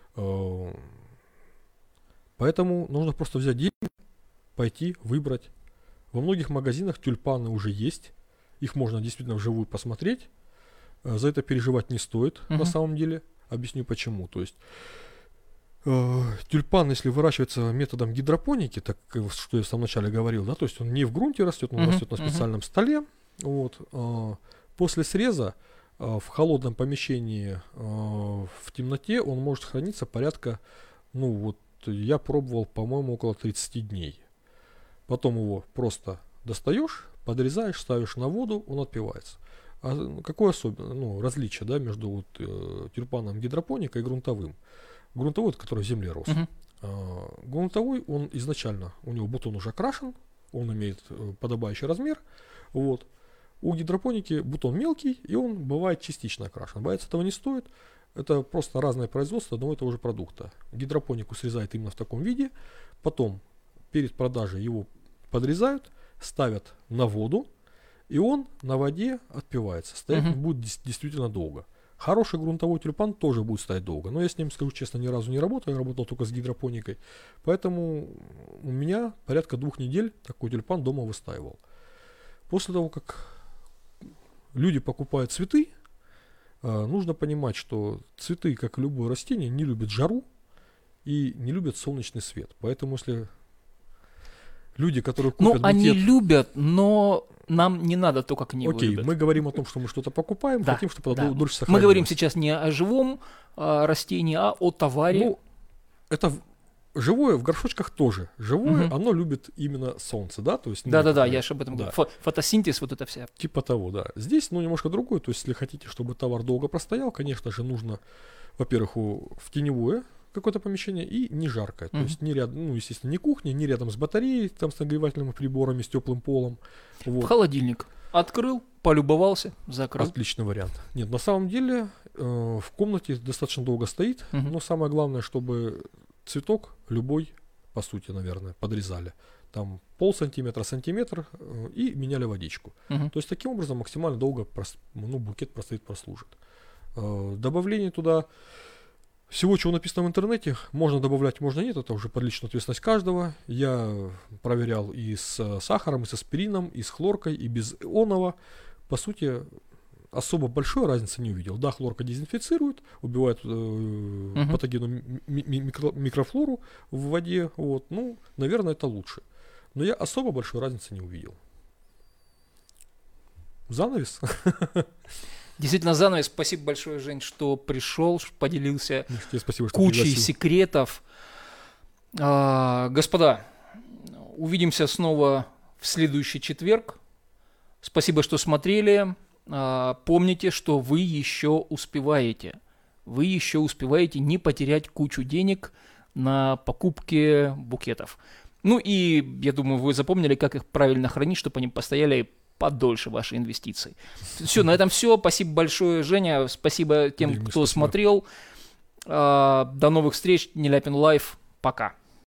Speaker 2: Поэтому нужно просто взять деньги, пойти, выбрать. Во многих магазинах тюльпаны уже есть. Их можно действительно вживую посмотреть. За это переживать не стоит uh-huh. на самом деле. Объясню почему. То есть тюльпан, если выращивается методом гидропоники, так что я в самом начале говорил, да, то есть он не в грунте растет, он uh-huh. растет на специальном uh-huh. столе. Вот. После среза в холодном помещении в темноте он может храниться порядка, ну вот я пробовал, по-моему, около тридцать дней. Потом его просто достаешь, подрезаешь, ставишь на воду, он отпивается. А какое особенное, ну, различие, да, между вот, э, тюльпаном гидропоника и грунтовым? Грунтовой, который в земле рос. Uh-huh. А, грунтовой, он изначально, у него бутон уже окрашен, он имеет э, подобающий размер, вот. У гидропоники бутон мелкий, и он бывает частично окрашен. Бояться этого не стоит. Это просто разное производство одного и того же продукта. Гидропонику срезают именно в таком виде. Потом перед продажей его подрезают, ставят на воду, и он на воде отпивается. Стоять uh-huh. будет действительно долго. Хороший грунтовой тюльпан тоже будет стоять долго. Но я с ним, скажу честно, ни разу не работал. Я работал только с гидропоникой. Поэтому у меня порядка двух недель такой тюльпан дома выстаивал. После того, как люди покупают цветы, нужно понимать, что цветы, как и любое растение, не любят жару и не любят солнечный свет. Поэтому если люди, которые купят
Speaker 1: Ну, они
Speaker 2: букет...
Speaker 1: любят, но нам не надо то, как они его
Speaker 2: Окей,
Speaker 1: любят.
Speaker 2: мы говорим о том, что мы что-то покупаем,
Speaker 1: да,
Speaker 2: хотим, чтобы
Speaker 1: да.
Speaker 2: это дольше сохранилось.
Speaker 1: Мы говорим сейчас не о живом а, растении, а о товаре.
Speaker 2: Ну, это... Живое в горшочках тоже. Живое,
Speaker 1: угу.
Speaker 2: оно любит именно солнце, да? То есть, ну,
Speaker 1: Да-да-да, я же об этом
Speaker 2: да.
Speaker 1: говорю. Фо- фотосинтез, вот это вся.
Speaker 2: Типа того, да. Здесь, ну, немножко другое. То есть, если хотите, чтобы товар долго простоял, конечно же, нужно, во-первых, в теневое какое-то помещение и не жаркое. Угу. То есть, не рядом, ну, естественно, не кухня, не рядом с батареей, там, с нагревательными приборами, с теплым полом. Вот.
Speaker 1: В холодильник. Открыл, полюбовался, закрыл.
Speaker 2: Отличный вариант. Нет, на самом деле, э, в комнате достаточно долго стоит, угу. но самое главное, чтобы цветок любой, по сути, наверное, подрезали. Там пол сантиметра, сантиметр э, и меняли водичку. Uh-huh. То есть таким образом максимально долго прос, ну, букет простоит, прослужит. Э, добавление туда всего, чего написано в интернете, можно добавлять, можно нет, это уже под личную ответственность каждого. Я проверял и с сахаром, и с аспирином, и с хлоркой, и без ионова. По сути, особо большой разницы не увидел. Да, хлорка дезинфицирует, убивает э, uh-huh. патогенную ми- ми- микро- микрофлору в воде. Вот. Ну, наверное, это лучше. Но я особо большой разницы не увидел. Занавес.
Speaker 1: Действительно, занавес. Спасибо большое, Жень, что пришел, поделился
Speaker 2: спасибо, что
Speaker 1: кучей
Speaker 2: пригласил.
Speaker 1: секретов. А, господа, увидимся снова в следующий четверг. Спасибо, что смотрели. Помните, что вы еще успеваете. Вы еще успеваете не потерять кучу денег на покупке букетов. Ну и, я думаю, вы запомнили, как их правильно хранить, чтобы они постояли подольше, ваши инвестиции. Все, на этом все. Спасибо большое, Женя. Спасибо тем,
Speaker 2: Дим,
Speaker 1: кто
Speaker 2: спасибо.
Speaker 1: смотрел. До новых встреч. Неляпин Лайв. Пока.